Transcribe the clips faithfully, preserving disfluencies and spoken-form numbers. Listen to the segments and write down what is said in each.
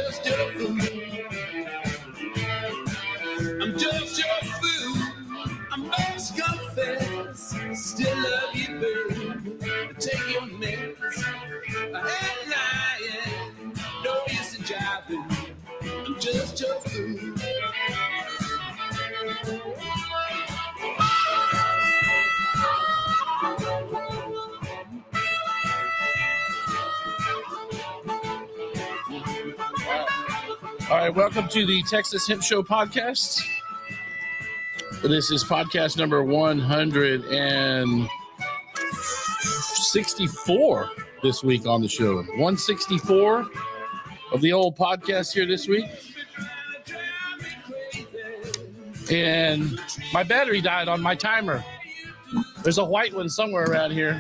just your fool. I'm just your fool. I must confess, still love you, babe. Take your mess. I ain't lying, no use in jiving. I'm just your fool. All right, welcome to the Texas Hemp Show podcast. This is podcast number one hundred sixty-four this week on the show. one sixty-four of the old podcast here this week. And my battery died on my timer. There's a white one somewhere around here.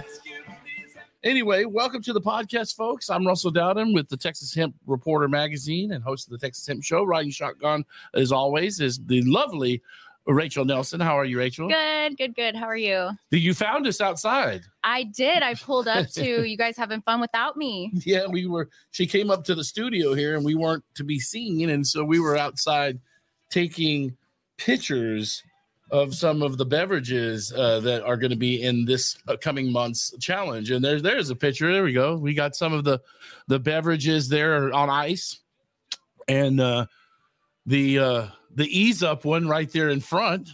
Anyway, welcome to the podcast, folks. I'm Russell Dowden with the Texas Hemp Reporter magazine and host of the Texas Hemp Show. Riding shotgun, as always, is the lovely Rachel Nelson. How are you, Rachel? Good, good, good. How are you? You found us outside. I did. I pulled up to you guys having fun without me. Yeah, we were. She came up to the studio here, and we weren't to be seen, and so we were outside taking pictures of some of the beverages uh, that are going to be in this uh, coming month's challenge. And there's there's a picture. There we go. We got some of the the beverages there on ice, and uh, the uh, the Ease Up one right there in front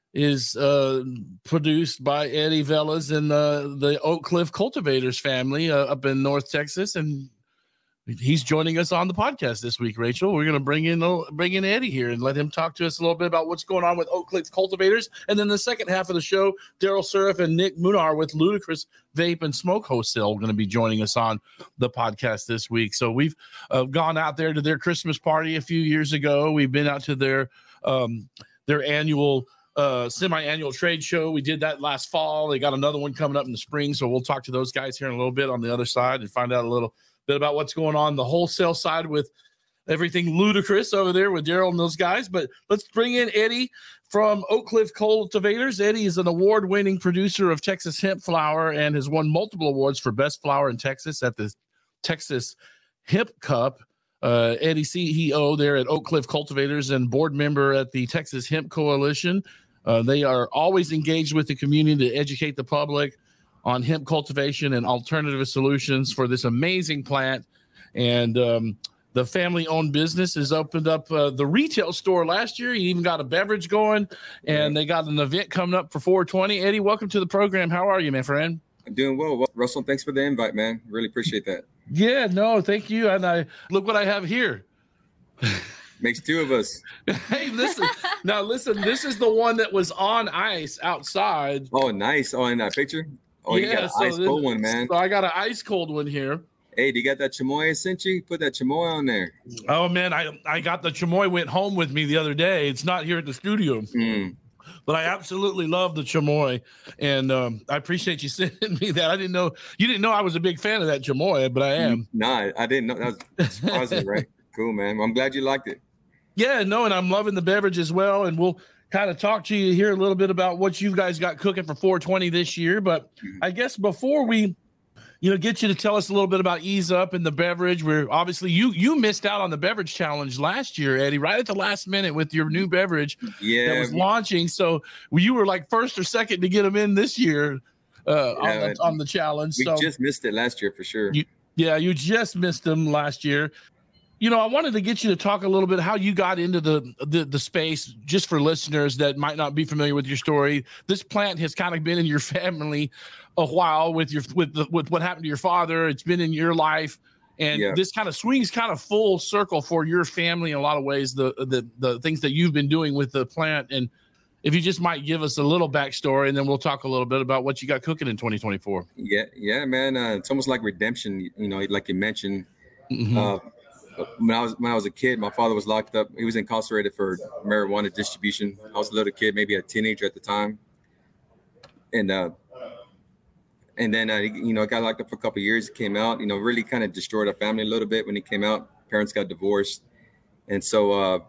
is uh, produced by Eddie Velas and uh, the Oak Cliff Cultivators family uh, up in North Texas, and he's joining us on the podcast this week, Rachel. We're going to bring in bring in Eddie here and let him talk to us a little bit about what's going on with Oak Cliff Cultivators. And then the second half of the show, Daryl Surf and Nick Munar with Ludicrous Vape and Smoke Wholesale are going to be joining us on the podcast this week. So we've uh, gone out there to their Christmas party a few years ago. We've been out to their um, their annual uh, semi-annual trade show. We did that last fall. They got another one coming up in the spring. So we'll talk to those guys here in a little bit on the other side and find out a little bit about what's going on the wholesale side with everything ludicrous over there with Daryl and those guys. But let's bring in Eddie from Oak Cliff Cultivators. Eddie is an award-winning producer of Texas hemp flower and has won multiple awards for best flower in Texas at the Texas Hemp Cup. Uh, Eddie, C E O there at Oak Cliff Cultivators and board member at the Texas Hemp Coalition. Uh, they are always engaged with the community to educate the public on hemp cultivation and alternative solutions for this amazing plant. And um, the family-owned business has opened up uh, the retail store last year. You even got a beverage going, and they got an event coming up for four twenty. Eddie, welcome to the program. How are you, my friend? I'm doing well. well. Russell, thanks for the invite, man. Really appreciate that. Yeah, no, thank you. And I look what I have here. Makes two of us. Hey, listen. Now, listen, this is the one that was on ice outside. Oh, nice. Oh, in that picture? Oh, yeah, you got an so ice this, cold one, man. So I got an ice cold one here. Hey, do you got that chamoy I sent you? Put that chamoy on there. Oh, man, I I got the chamoy, went home with me the other day. It's not here at the studio. Mm. But I absolutely love the chamoy, and um, I appreciate you sending me that. I didn't know you didn't know I was a big fan of that chamoy, but I am. No, nah, I didn't know. That was positive, right? Cool, man. Well, I'm glad you liked it. Yeah, no, and I'm loving the beverage as well, and we'll kind of talk to you here a little bit about what you guys got cooking for four twenty this year. But I guess before we, you know, get you to tell us a little bit about Ease Up and the beverage, where obviously you you missed out on the beverage challenge last year, Eddie, right at the last minute with your new beverage yeah, that was launching. So you were like first or second to get them in this year uh, yeah, on, the, on the challenge. We so, just missed it last year for sure. You, yeah, you just missed them last year. You know, I wanted to get you to talk a little bit how you got into the, the the space, just for listeners that might not be familiar with your story. This plant has kind of been in your family a while with your with the, with what happened to your father. It's been in your life, and yeah. this kind of swings kind of full circle for your family in a lot of ways. The the the things that you've been doing with the plant, and if you just might give us a little backstory, and then we'll talk a little bit about what you got cooking in twenty twenty-four. Yeah, yeah, man. Uh, it's almost like redemption. You know, like you mentioned. Mm-hmm. Uh, When I was when I was a kid, my father was locked up. He was incarcerated for marijuana distribution. I was a little kid, maybe a teenager at the time, and uh, and then uh, you know, got locked up for a couple of years. Came out, you know, really kind of destroyed our family a little bit when he came out. Parents got divorced, and so uh,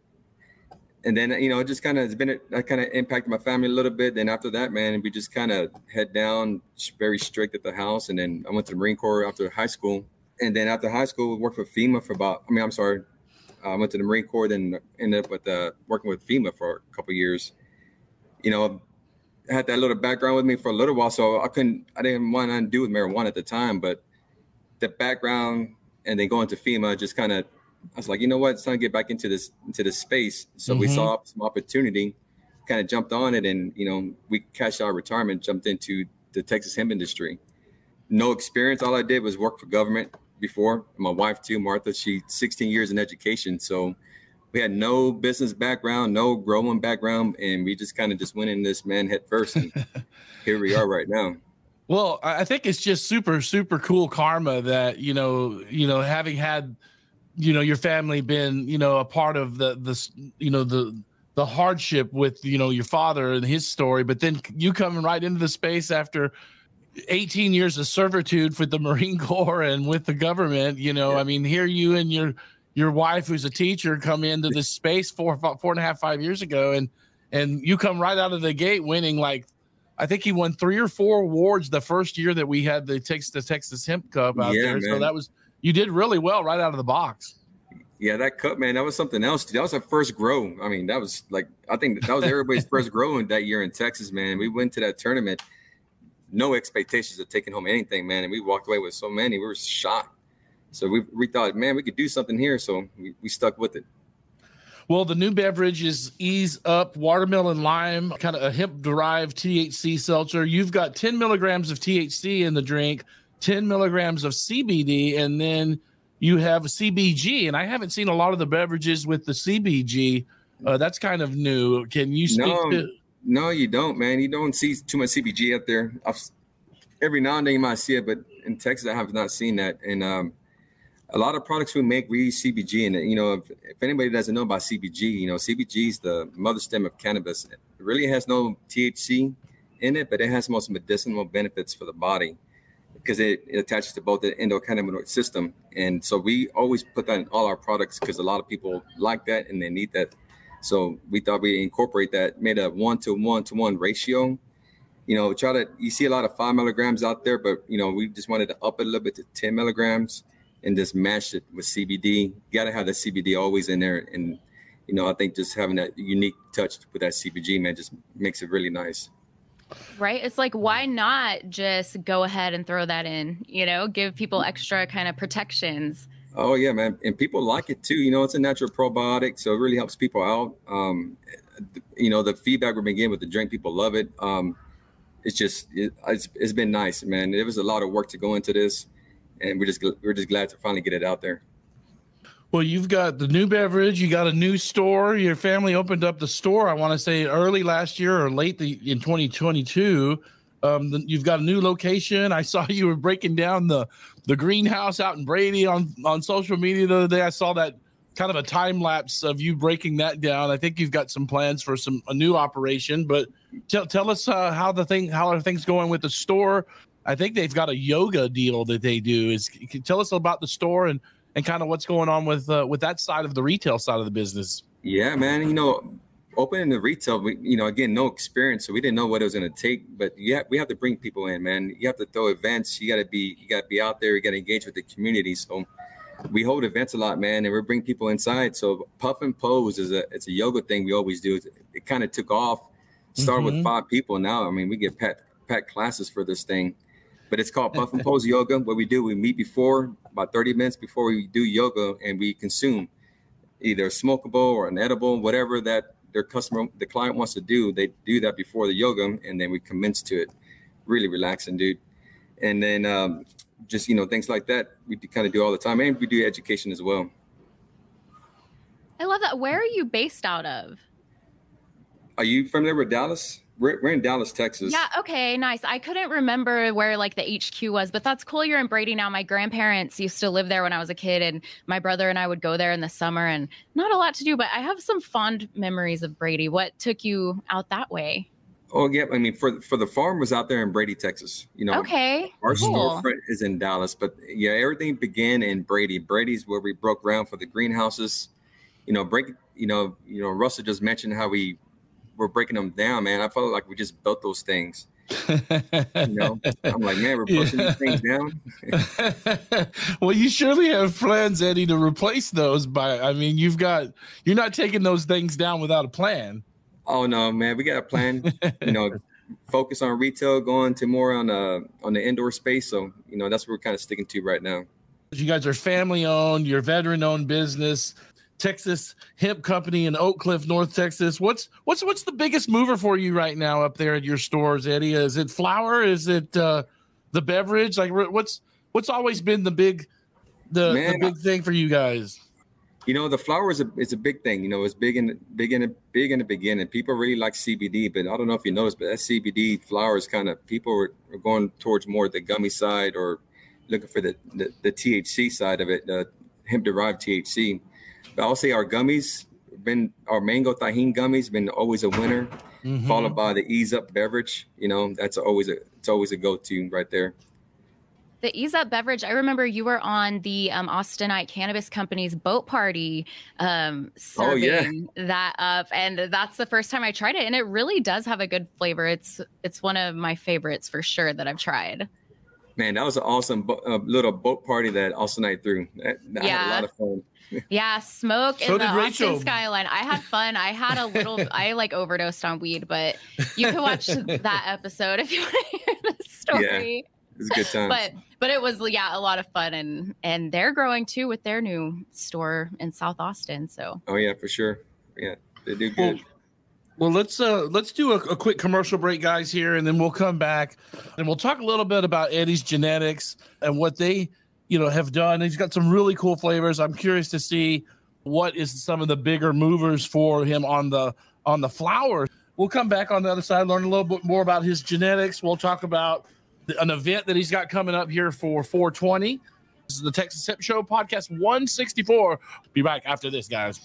and then you know, it just kind of has been that kind of impacted my family a little bit. Then after that, man, we just kind of head down, very strict at the house, and then I went to the Marine Corps after high school. And then after high school, we worked for FEMA for about, I mean, I'm sorry, I went to the Marine Corps, then ended up with uh, working with FEMA for a couple of years. You know, I had that little background with me for a little while, so I couldn't, I didn't want to do with marijuana at the time, but the background and then going to FEMA just kind of, I was like, you know what, it's time to get back into this, into this space. So mm-hmm. we saw some opportunity, kind of jumped on it, and, you know, we cashed our retirement, jumped into the Texas hemp industry. No experience. All I did was work for government before. My wife too, Martha, she sixteen years in education. So we had no business background, no growing background, and we just kind of just went in this, man, head first. And here we are right now. Well, I think it's just super, super cool karma that, you know, you know, having had, you know, your family been, you know, a part of the, the, you know, the, the hardship with, you know, your father and his story, but then you coming right into the space after eighteen years of servitude for the Marine Corps and with the government, you know, yeah. I mean, here you and your, your wife, who's a teacher, come into this space four, four and a half, five years ago. And, and you come right out of the gate winning, like, I think he won three or four awards the first year that we had the Texas, the Texas Hemp Cup out yeah, there. Man. So that was, you did really well right out of the box. Yeah, that cup, man, that was something else. That was our first grow. I mean, that was like, I think that was everybody's first grow in that year in Texas, man. We went to that tournament, no expectations of taking home anything, man. And we walked away with so many, we were shocked. So we we thought, man, we could do something here. So we, we stuck with it. Well, the new beverage is Ease Up Watermelon Lime, kind of a hemp-derived T H C seltzer. You've got ten milligrams of T H C in the drink, ten milligrams of C B D, and then you have a C B G. And I haven't seen a lot of the beverages with the C B G. Uh, that's kind of new. Can you speak no, to? No, you don't, man. You don't see too much C B G out there. I've, every now and then you might see it, but in Texas, I have not seen that. And um, a lot of products we make, we use C B G in it. You know, if, if anybody doesn't know about C B G, you know, C B G is the mother stem of cannabis. It really has no T H C in it, but it has most medicinal benefits for the body because it, it attaches to both the endocannabinoid system. And so we always put that in all our products because a lot of people like that and they need that. So we thought we'd incorporate that, made a one to one to one ratio. You know, try to, you see a lot of five milligrams out there, but, you know, we just wanted to up it a little bit to ten milligrams. And just mash it with C B D. You got to have the C B D always in there. And, you know, I think just having that unique touch with that C B G, man, just makes it really nice. Right. It's like, why not just go ahead and throw that in, you know, give people extra kind of protections. Oh, yeah, man. And people like it, too. You know, it's a natural probiotic, so it really helps people out. Um, you know, the feedback we've been getting with the drink, people love it. Um, it's just, it, it's, it's been nice, man. There was a lot of work to go into this. And we're just we're just glad to finally get it out there. Well, you've got the new beverage. You got a new store. Your family opened up the store, I want to say early last year or late the, in twenty twenty-two. Um, the, you've got a new location. I saw you were breaking down the, the greenhouse out in Brady on, on social media the other day. I saw that kind of a time lapse of you breaking that down. I think you've got some plans for some a new operation. But tell tell us uh, how the thing how are things going with the store? I think they've got a yoga deal that they do. Is can you tell us about the store and, and kind of what's going on with uh, with that side of the retail side of the business? Yeah, man. You know, opening the retail, we, you know, again, no experience, so we didn't know what it was going to take. But yeah, we have to bring people in, man. You have to throw events. You got to be, you got to be out there. You got to engage with the community. So we hold events a lot, man, and we bring people inside. So Puff and Pose is a it's a yoga thing we always do. It, it kind of took off. Started mm-hmm. with five people. Now, I mean, we get packed packed classes for this thing. But it's called Puff and Pose Yoga. What we do, we meet before, about thirty minutes before we do yoga, and we consume either a smokable or an edible, whatever that their customer, the client wants to do. They do that before the yoga, and then we commence to it. Really relaxing, dude. And then um, just, you know, things like that we kind of do all the time. And we do education as well. I love that. Where are you based out of? Are you familiar with Dallas? We're, we're in Dallas, Texas. Yeah. Okay. Nice. I couldn't remember where like the H Q was, but that's cool. You're in Brady now. My grandparents used to live there when I was a kid, and my brother and I would go there in the summer, and not a lot to do, but I have some fond memories of Brady. What took you out that way? Oh, yeah. I mean, for, for the farm was out there in Brady, Texas. You know, okay. Our cool. storefront is in Dallas, but yeah, everything began in Brady. Brady's where we broke ground for the greenhouses. You know, break, you know, you know, Russell just mentioned how we, we're breaking them down, man. I felt like we just built those things. You know, I'm like, man, we're pushing Yeah. these things down. Well, you surely have plans, Eddie, to replace those. By, I mean, you've got, you're not taking those things down without a plan. Oh no, man, we got a plan. You know, focus on retail, going to more on uh on the indoor space. So, you know, that's what we're kind of sticking to right now. You guys are family owned, you're veteran owned business, Texas Hemp Company in Oak Cliff, North Texas. What's what's what's the biggest mover for you right now up there at your stores, Eddie? Is it flour? Is it uh, the beverage? Like, what's what's always been the big the, Man, the big thing for you guys? You know, the flower is a is a big thing. You know, it's big in big in big in the beginning. People really like C B D, but I don't know if you noticed, but that C B D flower is kind of, people are, are going towards more the gummy side or looking for the the, the T H C side of it, the hemp derived T H C. But I'll say our gummies been our mango tahini gummies been always a winner, mm-hmm. followed by the Ease Up beverage. You know, that's always a it's always a go to right there. The Ease Up beverage, I remember you were on the um, Austinite Cannabis Company's boat party um, serving oh, yeah. that up. And that's the first time I tried it. And it really does have a good flavor. It's it's one of my favorites for sure that I've tried. Man, that was an awesome bo- uh, little boat party that Austinite threw. That, that yeah. had a lot of fun. Yeah, smoke so in the Rachel. Austin skyline. I had fun. I had a little, I like overdosed on weed, but you can watch that episode if you want to hear the story. Yeah. It was a good time. But but it was, yeah, a lot of fun. And and they're growing too with their new store in South Austin. So. Oh, yeah, for sure. Yeah, they do good. Well, well let's uh, let's do a, a quick commercial break, guys, here, and then we'll come back and we'll talk a little bit about Eddie's genetics and what they, you know, have done. He's got some really cool flavors. I'm curious to see what is some of the bigger movers for him on the on the flower. We'll come back on the other side, learn a little bit more about his genetics. We'll talk about an event that he's got coming up here for four twenty. This is the Texas Hemp Show, podcast one sixty-four. Be back after this, guys.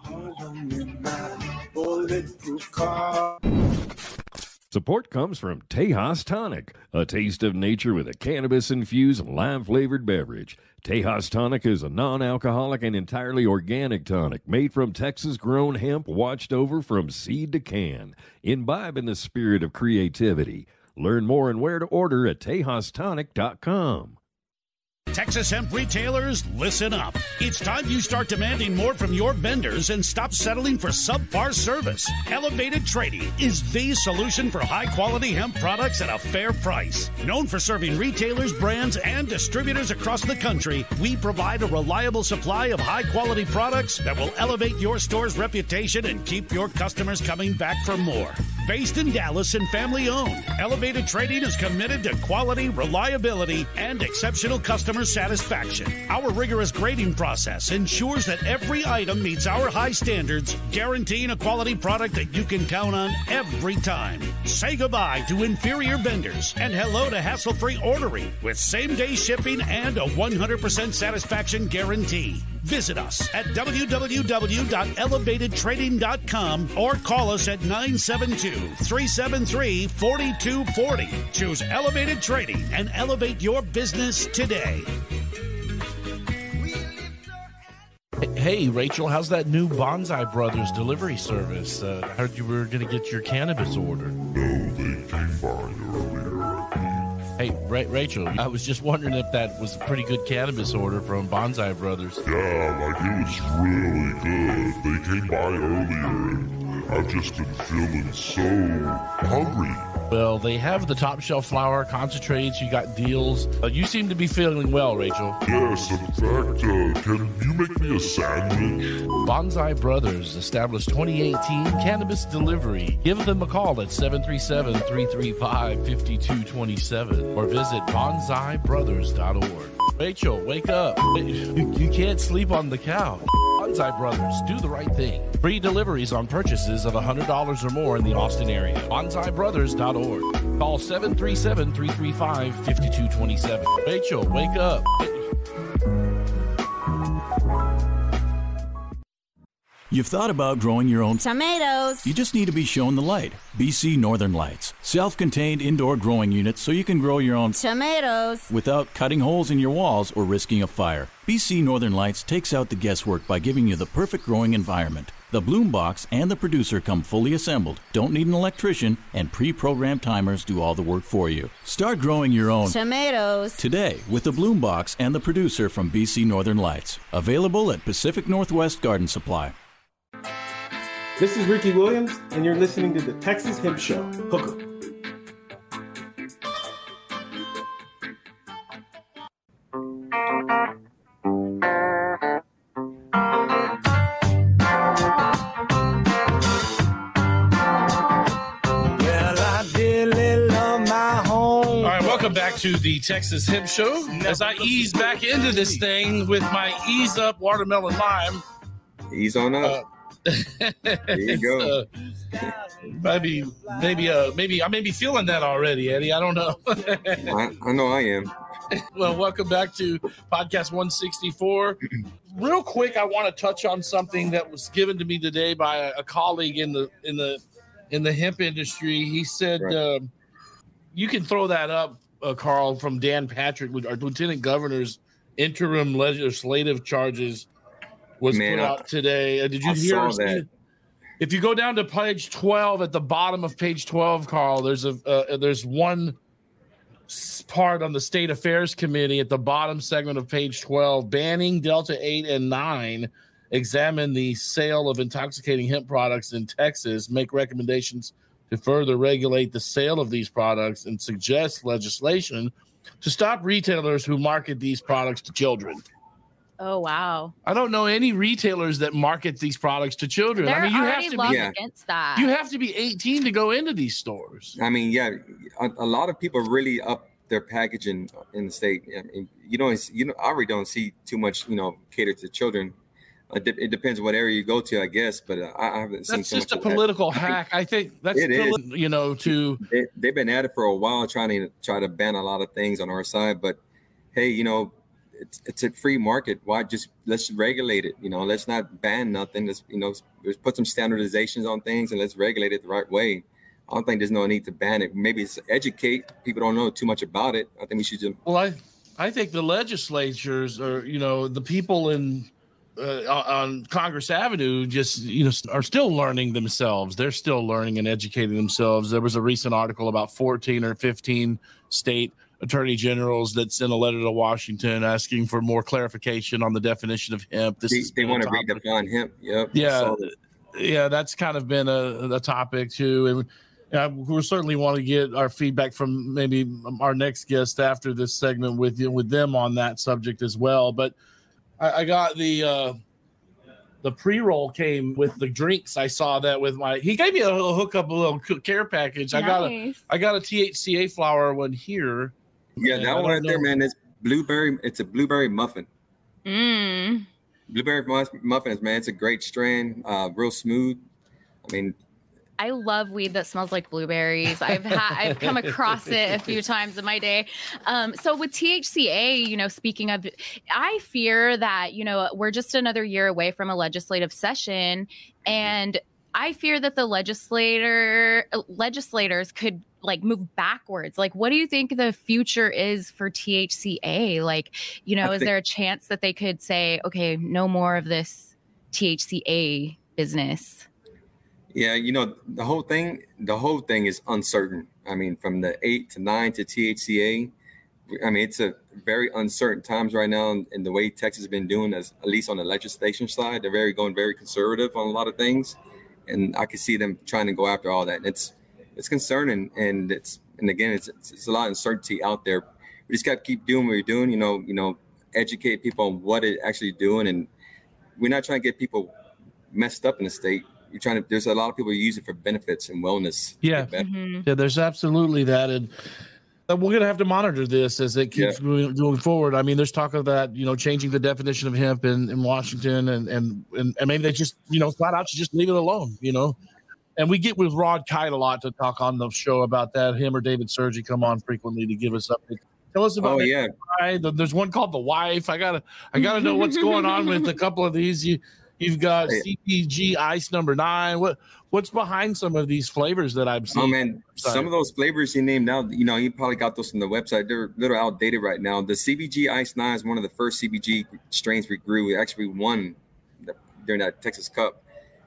Support comes from Tejas Tonic, a taste of nature with a cannabis-infused lime-flavored beverage. Tejas Tonic is a non-alcoholic and entirely organic tonic made from Texas-grown hemp watched over from seed to can. Imbibe in the spirit of creativity. Learn more and where to order at tejas tonic dot com. Texas hemp retailers, listen up. It's time you start demanding more from your vendors and stop settling for subpar service. Elevated Trading is the solution for high-quality hemp products at a fair price. Known for serving retailers, brands, and distributors across the country, we provide a reliable supply of high-quality products that will elevate your store's reputation and keep your customers coming back for more. Based in Dallas and family-owned, Elevated Trading is committed to quality, reliability, and exceptional customer satisfaction. Our rigorous grading process ensures that every item meets our high standards, guaranteeing a quality product that you can count on every time. Say goodbye to inferior vendors and hello to hassle-free ordering with same-day shipping and a one hundred percent satisfaction guarantee. Visit us at w w w dot elevated trading dot com or call us at nine seven two, three seven three, four two four zero. Choose Elevated Trading and elevate your business today. Hey, Rachel, how's that new Bonsai Brothers delivery service? Uh, I heard you were going to get your cannabis order. No, they came by earlier. Hey, Ra- Rachel, I was just wondering if that was a pretty good cannabis order from Bonsai Brothers. Yeah, like it was really good. They came by earlier and I've just been feeling so hungry. Well, they have the top shelf flower, concentrates, you got deals. Uh, you seem to be feeling well, Rachel. Yes, in fact, uh, can you make me a sandwich? Bonsai Brothers, established twenty eighteen, cannabis delivery. Give them a call at seven three seven, three three five, five two two seven or visit bonsai brothers dot org. Rachel, wake up. You can't sleep on the couch. Bonsai Brothers, do the right thing. Free deliveries on purchases of one hundred dollars or more in the Austin area. bonsai brothers dot org. Call seven three seven, three three five, five two two seven. Rachel, wake up. You've thought about growing your own tomatoes. You just need to be shown the light. B C Northern Lights. Self-contained indoor growing units so you can grow your own tomatoes without cutting holes in your walls or risking a fire. B C Northern Lights takes out the guesswork by giving you the perfect growing environment. The Bloom Box and the producer come fully assembled, don't need an electrician, and pre-programmed timers do all the work for you. Start growing your own tomatoes today with the Bloom Box and the producer from B C Northern Lights. Available at Pacific Northwest Garden Supply. This is Ricky Williams, and you're listening to the Texas Hemp Show. Hook 'em. Back to the Texas Hemp Show as I ease back into this thing with my Ease Up Watermelon Lime. Ease on up. Uh, there you go. Uh, maybe, maybe, uh, maybe I may be feeling that already, Eddie. I don't know. I, I know I am. Well, welcome back to podcast one sixty-four. Real quick, I want to touch on something that was given to me today by a, a colleague in the in the in the hemp industry. He said, right. uh, "You can throw that up." Uh, Carl, from Dan Patrick, with our Lieutenant Governor's interim legislative charges was Man, put out today. Uh, did you I hear that? If you go down to page twelve, at the bottom of page twelve, Carl, there's a uh, there's one part on the State Affairs Committee at the bottom segment of page twelve, banning Delta eight and nine, examine the sale of intoxicating hemp products in Texas, make recommendations to further regulate the sale of these products, and suggest legislation to stop retailers who market these products to children. Oh, wow. I don't know any retailers that market these products to children. They're I mean, you already have to laws be against that. You have to be eighteen to go into these stores. I mean, yeah, a, a lot of people really up their packaging in the state. I mean, you don't, you know, I already don't see too much, you know, catered to children. It depends what area you go to, I guess, but uh, I haven't seen. That's so just much a political hack. I think that's it is. You know, to they, they've been at it for a while, trying to try to ban a lot of things on our side. But hey, you know, it's it's a free market. Why just let's regulate it? You know, let's not ban nothing. Let's you know, let's put some standardizations on things and let's regulate it the right way. I don't think there's no need to ban it. Maybe it's educate people don't know too much about it. I think we should just. Well, I I think the legislatures or you know the people in. Uh, on Congress Avenue just you know are still learning themselves. They're still learning and educating themselves. There was a recent article about fourteen or fifteen state attorney generals that sent a letter to Washington asking for more clarification on the definition of hemp. This they, is they want to redefine hemp. Yep. Yeah. Yeah, that's kind of been a, a topic too. And uh, we certainly want to get our feedback from maybe our next guest after this segment with you, with them on that subject as well. But I got the uh, the pre-roll came with the drinks. I saw that with my. He gave me a little hookup, a little care package. Nice. I got a I got a T H C A flower one here. Yeah, that one right there, man. It's blueberry. It's a blueberry muffin. Mm. Blueberry muffins, man. It's a great strain. Uh, real smooth. I mean. I love weed that smells like blueberries. I've had, I've come across it a few times in my day. Um, so with T H C A, you know, speaking of, I fear that, you know, we're just another year away from a legislative session. And I fear that the legislator legislators could like move backwards. Like, what do you think the future is for T H C A? Like, you know, I is think- there a chance that they could say, okay, no more of this T H C A business? Yeah, you know, the whole thing, the whole thing is uncertain. I mean, from the eight to nine to T H C A, I mean, it's a very uncertain times right now. And, and the way Texas has been doing, as at least on the legislation side, they're very going very conservative on a lot of things. And I can see them trying to go after all that. And it's it's concerning. And it's and again, it's it's, it's a lot of uncertainty out there. We just got to keep doing what we're doing. You know, you know, educate people on what it's actually doing. And we're not trying to get people messed up in the state. You're trying to. There's a lot of people who use it for benefits and wellness. Yeah, mm-hmm. yeah. There's absolutely that, and we're gonna have to monitor this as it keeps yeah. moving, going forward. I mean, there's talk of that, you know, changing the definition of hemp in, in Washington, and, and and and maybe they just, you know, flat out should just leave it alone, you know. And we get with Rod Kite a lot to talk on the show about that. Him or David Sergi come on frequently to give us updates. Tell us about. Oh yeah. There's one called the Wife. I gotta I gotta know what's going on with a couple of these. You. You've got C P G Ice number nine. What what's behind some of these flavors that I've seen? Oh man, some of those flavors you named out, you know, you probably got those from the website. They're a little outdated right now. The C B G Ice nine is one of the first C B G strains we grew. We actually won the, during that Texas Cup.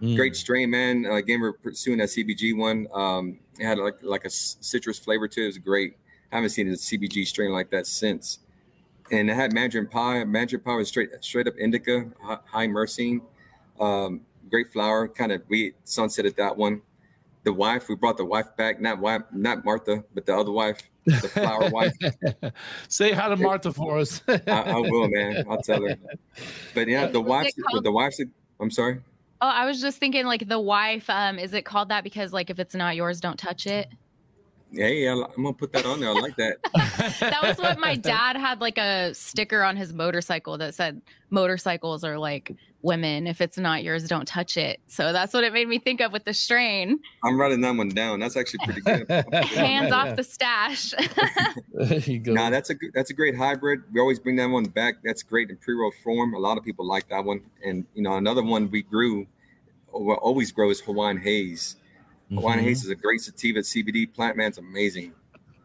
Mm. Great strain, man. Uh, again, we're pursuing that C B G one. Um, it had like like a citrus flavor to it. It was great. I haven't seen a C B G strain like that since. And it had Mandarin Pie. Mandarin Pie was straight straight up indica, high myrcene. Um, great flower. Kind of we sunsetted that one. The wife, we brought the wife back. Not wife, not Martha, but the other wife, the flower wife. Say hi to Martha for us. I, I will, man. I'll tell her. But yeah, the wife, the wife's. I'm sorry. Oh, I was just thinking, like the wife. Um, is it called that because, like, if it's not yours, don't touch it? Hey, I'm gonna put that on there. I like that. That was what my dad had, like a sticker on his motorcycle that said motorcycles are like women. If it's not yours, don't touch it. So that's what it made me think of with the strain. I'm writing that one down. That's actually pretty good. Hands off the stash. There you go. Nah, that's a that's a great hybrid. We always bring that one back. That's great in pre-roll form. A lot of people like that one. And you know, another one we grew, or always grow, is Hawaiian Haze. Hawaiian mm-hmm. Haze is a great sativa C B D plant, man. It's amazing.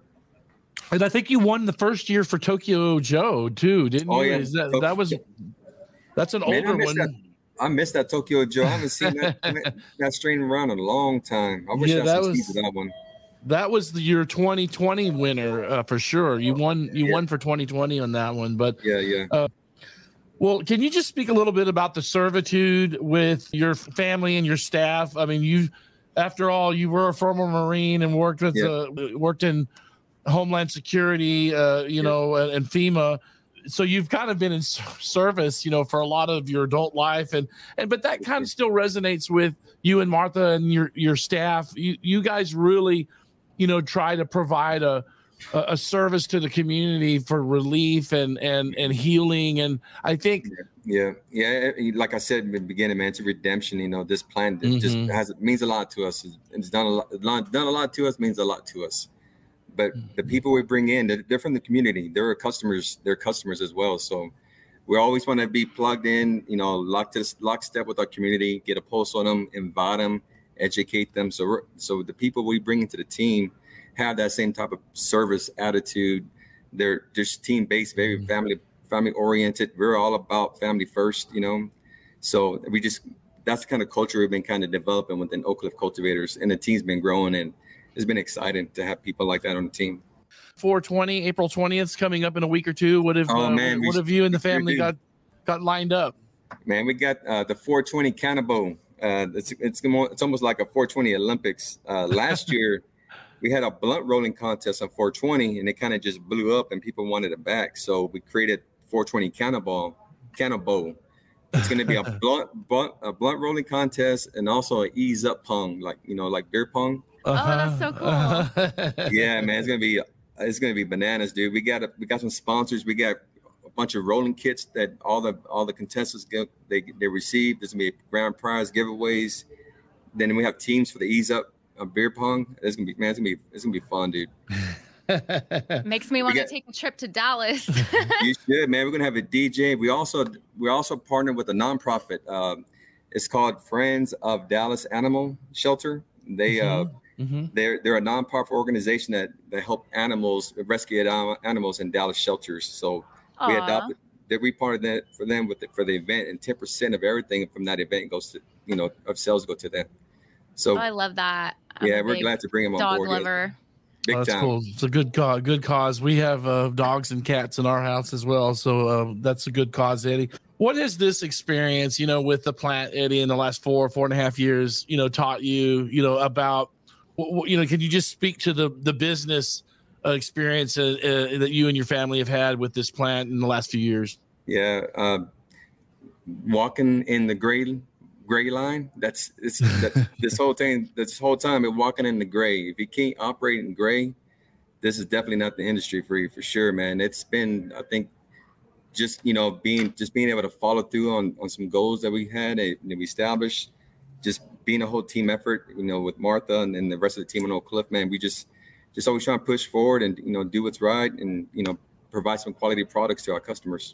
And I think you won the first year for Tokyo Joe too, didn't oh, you? Yeah. Is that, that was that's an man, older I one. That, I missed that Tokyo Joe. I haven't seen that that strain around in a long time. I wish yeah, I that had was that one. That was the, your twenty twenty winner uh, for sure. You won. You yeah. won for twenty twenty on that one. But yeah, yeah. Uh, well, can you just speak a little bit about the servitude with your family and your staff? I mean, you. After all, you were a former Marine and worked with yeah. uh, worked in Homeland Security, uh, you yeah. know, and, and FEMA. So you've kind of been in service, you know, for a lot of your adult life, and and but that kind of still resonates with you and Martha and your your staff. You you guys really, you know, try to provide a a service to the community for relief and and and healing. And I think. Yeah, yeah. Like I said in the beginning, man, it's a redemption. You know, this plan mm-hmm. just has means a lot to us. It's done a lot, done a lot to us. Means a lot to us. But mm-hmm. the people we bring in, they're, they're from the community. They're customers. They're customers as well. So we always want to be plugged in. You know, locked to lockstep with our community. Get a pulse on them, invite them, educate them. So we're, so the people we bring into the team have that same type of service attitude. They're just team based, very mm-hmm. family. family oriented. We're all about family first, you know. So we just that's the kind of culture we've been kind of developing within Oak Cliff Cultivators, and the team's been growing, and it's been exciting to have people like that on the team. four twenty, April twentieth is coming up in a week or two. What have oh, uh, man, what, what have you and the family got got lined up? Man, we got uh, the four twenty Cannabo. Uh, it's it's it's almost like a four twenty Olympics. Uh, last year. We had a blunt rolling contest on four twenty, and it kind of just blew up, and people wanted it back. So we created four twenty Cannaball, Cannabo. It's going to be a blunt, blunt, a blunt rolling contest, and also an ease up pong, like you know, like beer pong. Uh-huh. Oh, that's so cool! Uh-huh. Yeah, man, it's gonna be it's gonna be bananas, dude. We got a, we got some sponsors. We got a bunch of rolling kits that all the all the contestants get they they receive. There's gonna be grand prize giveaways. Then we have teams for the ease up. A beer pong. It's gonna be man. It's gonna be it's gonna be fun, dude. Makes me want to take a trip to Dallas. You should, man. We're gonna have a D J. We also we also partnered with a nonprofit. Uh, it's called Friends of Dallas Animal Shelter. They mm-hmm. uh mm-hmm. they're they're a nonprofit organization that that help animals rescue animals in Dallas shelters. So Aww. we adopted. That we part of that for them with the, for the event, and ten percent of everything from that event goes to you know of sales go to them. So oh, I love that. I'm yeah, we're glad to bring him on dog board. Dog lover. Big oh, that's time. Cool. It's a good cause. Good cause. We have uh, dogs and cats in our house as well, so uh, that's a good cause, Eddie. What has this experience, you know, with the plant, Eddie, in the last four, four and a half years, you know, taught you, you know, about, you know, can you just speak to the the business uh, experience uh, uh, that you and your family have had with this plant in the last few years? Yeah, uh, walking in the gray. Gray line. That's it's that's, this whole thing. This whole time, it walking in the gray. If you can't operate in gray, this is definitely not the industry for you, for sure, man. It's been, I think, just you know, being just being able to follow through on on some goals that we had and that we established. Just being a whole team effort, you know, with Martha and, and the rest of the team on Oak Cliff, man. We just just always trying to push forward and you know do what's right and you know provide some quality products to our customers.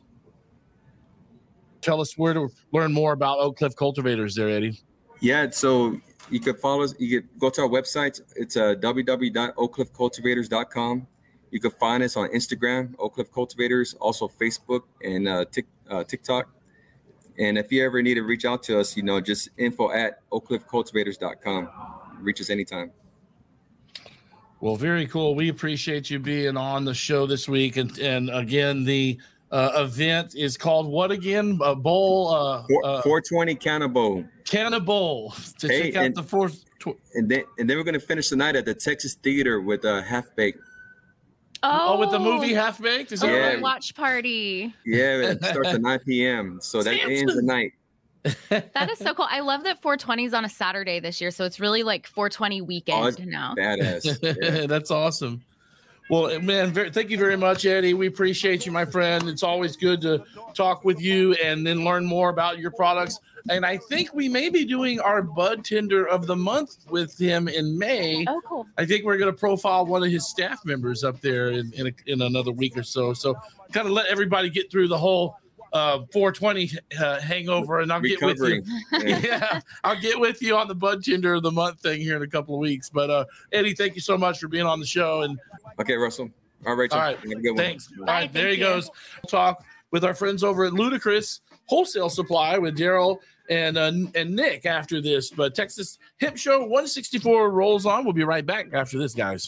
Tell us where to learn more about Oak Cliff Cultivators there, Eddie. Yeah, so you could follow us. You could go to our website. It's uh, w w w dot oak cliff cultivators dot com. You can find us on Instagram, Oak Cliff Cultivators, also Facebook and uh, tic, uh, TikTok. And if you ever need to reach out to us, you know, just info at oak cliff cultivators dot com. Reach us anytime. Well, very cool. We appreciate you being on the show this week. And, and again, the uh, event is called what again? A bowl? Uh, uh, four twenty Canna Bowl. Canna Bowl. To hey, check out and, the fourth. Tw- and, then, and then we're going to finish the night at the Texas Theater with uh, Half Baked. Oh, oh, with the movie Half Baked? Is that oh, right? Watch party. Yeah, it starts at nine p.m. So that ends the night. That is so cool. I love that four twenty is on a Saturday this year. So it's really like four twenty weekend oh, now. Badass. Yeah. That's awesome. Well, man, very, thank you very much, Eddie. We appreciate you, my friend. It's always good to talk with you and then learn more about your products. And I think we may be doing our bud tender of the month with him in May. Oh, cool. I think we're going to profile one of his staff members up there in, in, a, in another week or so. So kind of let everybody get through the whole uh, four twenty uh, hangover, and I'll Recovery. get with you. Yeah. yeah, I'll get with you on the bud tender of the month thing here in a couple of weeks. But uh, Eddie, thank you so much for being on the show. And okay, Russell. All right, Rachel. All right, have a good one. thanks. All Bye, right, there he thank you. goes. We'll talk with our friends over at Ludicrous Wholesale Supply with Daryl and uh, and Nick after this. But Texas Hemp Show one sixty-four rolls on. We'll be right back after this, guys.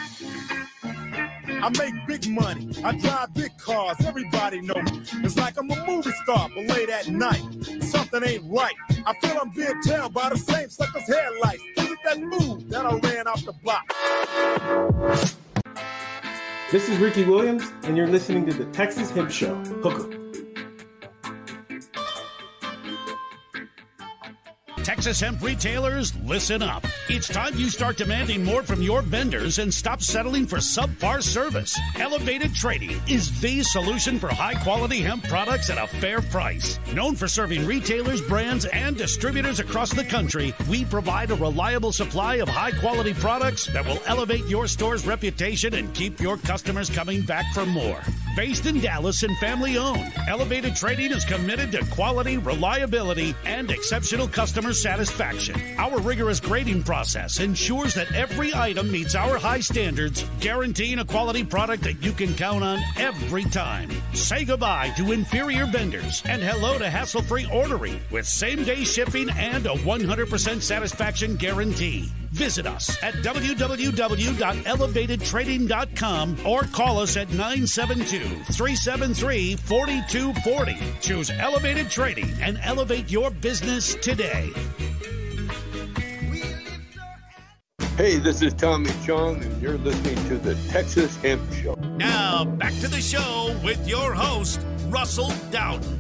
I make big money. I drive big cars. Everybody know me. It's like I'm a movie star, but late at night, something ain't right. I feel I'm being tailed by the same sucker's headlights. Look at that move that I ran off the block. This is Ricky Williams, and you're listening to the Texas Hemp Show. Hook 'em. Texas hemp retailers, listen up. It's time you start demanding more from your vendors and stop settling for subpar service. Elevated Trading is the solution for high-quality hemp products at a fair price. Known for serving retailers, brands, and distributors across the country, we provide a reliable supply of high-quality products that will elevate your store's reputation and keep your customers coming back for more. Based in Dallas and family-owned, Elevated Trading is committed to quality, reliability, and exceptional customer satisfaction. Our rigorous grading process ensures that every item meets our high standards, guaranteeing a quality product that you can count on every time. Say goodbye to inferior vendors and hello to hassle-free ordering with same-day shipping and a one hundred percent satisfaction guarantee. Visit us at w w w dot elevated trading dot com or call us at nine seven two, three seven three, four two four zero. Choose Elevated Trading and elevate your business today. Hey, this is Tommy Chong, and you're listening to the Texas Hemp Show. Now, back to the show with your host, Russell Dowden.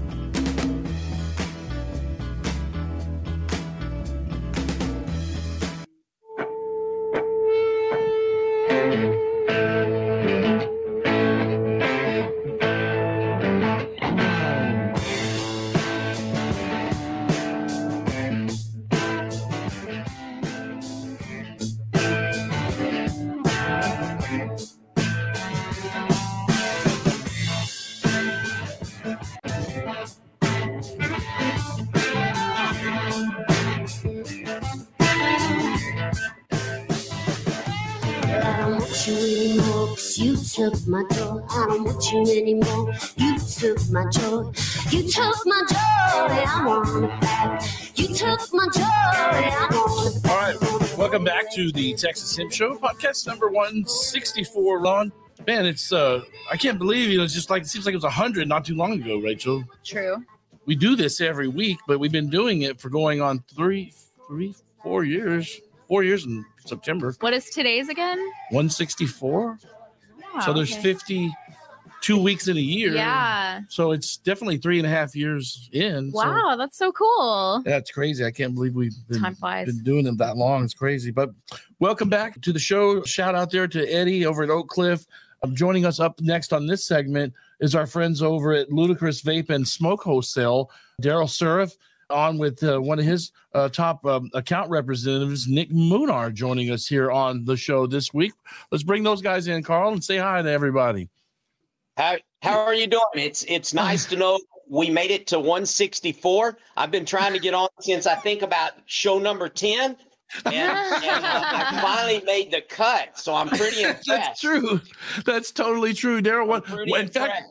You took my joy, I don't want you anymore. You took my joy, you took my joy, I want it back. You took my joy, I want it back. All right, welcome back to the Texas Hemp Show, podcast number one sixty-four. Ron, man, it's uh, I can't believe you know, it's just like it seems like it was a hundred not too long ago, Rachel. True. We do this every week, but we've been doing it for going on three, three, four years, four years in September. What is today's again? one sixty-four. Oh, so there's okay. fifty-two weeks in a year. Yeah. So it's definitely three and a half years in. Wow, so that's so cool. that's crazy. I can't believe we've been, Time flies. been doing them that long. It's crazy. But welcome back to the show. Shout out there to Eddie over at Oak Cliff. Um, joining us up next on this segment is our friends over at Ludicrous Vape and Smoke Wholesale, Daryl Surf, on with uh, one of his uh, top um, account representatives, Nick Moonar, joining us here on the show this week. Let's bring those guys in, Carl, and say hi to everybody. How how are you doing? It's it's nice to know we made it to one sixty-four. I've been trying to get on since I think about show number ten, and, and uh, I finally made the cut. So I'm pretty impressed. That's true. That's totally true, Daryl. What? Pretty In impressed. fact,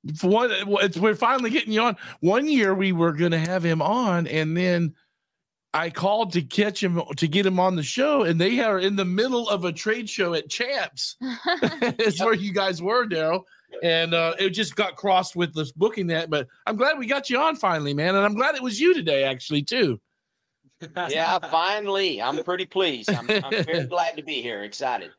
for one, it's, we're finally getting you on. One year we were going to have him on, and then I called to catch him to get him on the show, and they are in the middle of a trade show at Champs. It's where you guys were, Daryl, and uh, it just got crossed with this booking that. But I'm glad we got you on finally, man, and I'm glad it was you today, actually, too. Yeah, finally, I'm pretty pleased. I'm, I'm very glad to be here. Excited.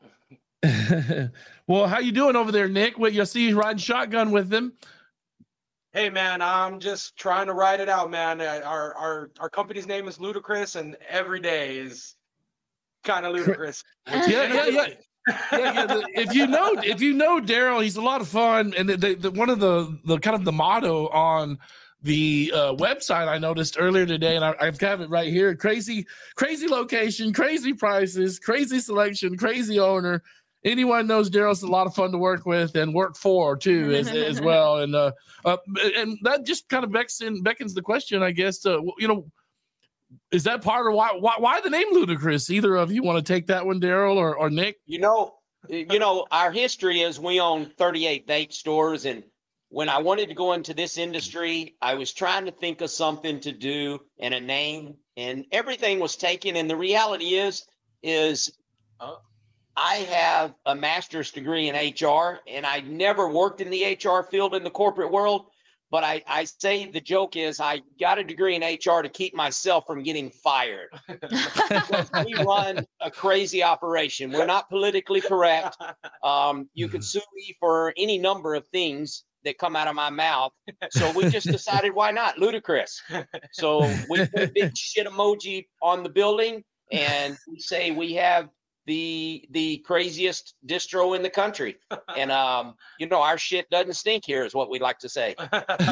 Well, how you doing over there, Nick? What you see you riding shotgun with them? Hey man, I'm just trying to ride it out, man. Uh, Our our our company's name is Ludicrous, and every day is kind of ludicrous. Yeah, yeah, yeah. yeah, yeah the, if you know, if you know Daryl, he's a lot of fun, and the, the, the, one of the the kind of the motto on the uh, website I noticed earlier today, and I, I've got it right here: crazy, crazy location, crazy prices, crazy selection, crazy owner. Anyone knows Daryl's a lot of fun to work with and work for too, as, as well. And uh, uh, and that just kind of becks in, beckons the question, I guess. Uh, you know, is that part of why why why the name Ludicrous? Either of you want to take that one, Daryl or, or Nick? You know, you know, our history is we own thirty-eight vape stores, and when I wanted to go into this industry, I was trying to think of something to do and a name, and everything was taken. And the reality is, is uh, I have a master's degree in H R, and I never worked in the H R field in the corporate world. But I, I say the joke is I got a degree in H R to keep myself from getting fired. We run a crazy operation. We're not politically correct. Um, you could sue me for any number of things that come out of my mouth. So we just decided, why not? Ludicrous. So we put a big shit emoji on the building, and we say we have the the craziest distro in the country. And um you know, our shit doesn't stink here is what we like to say.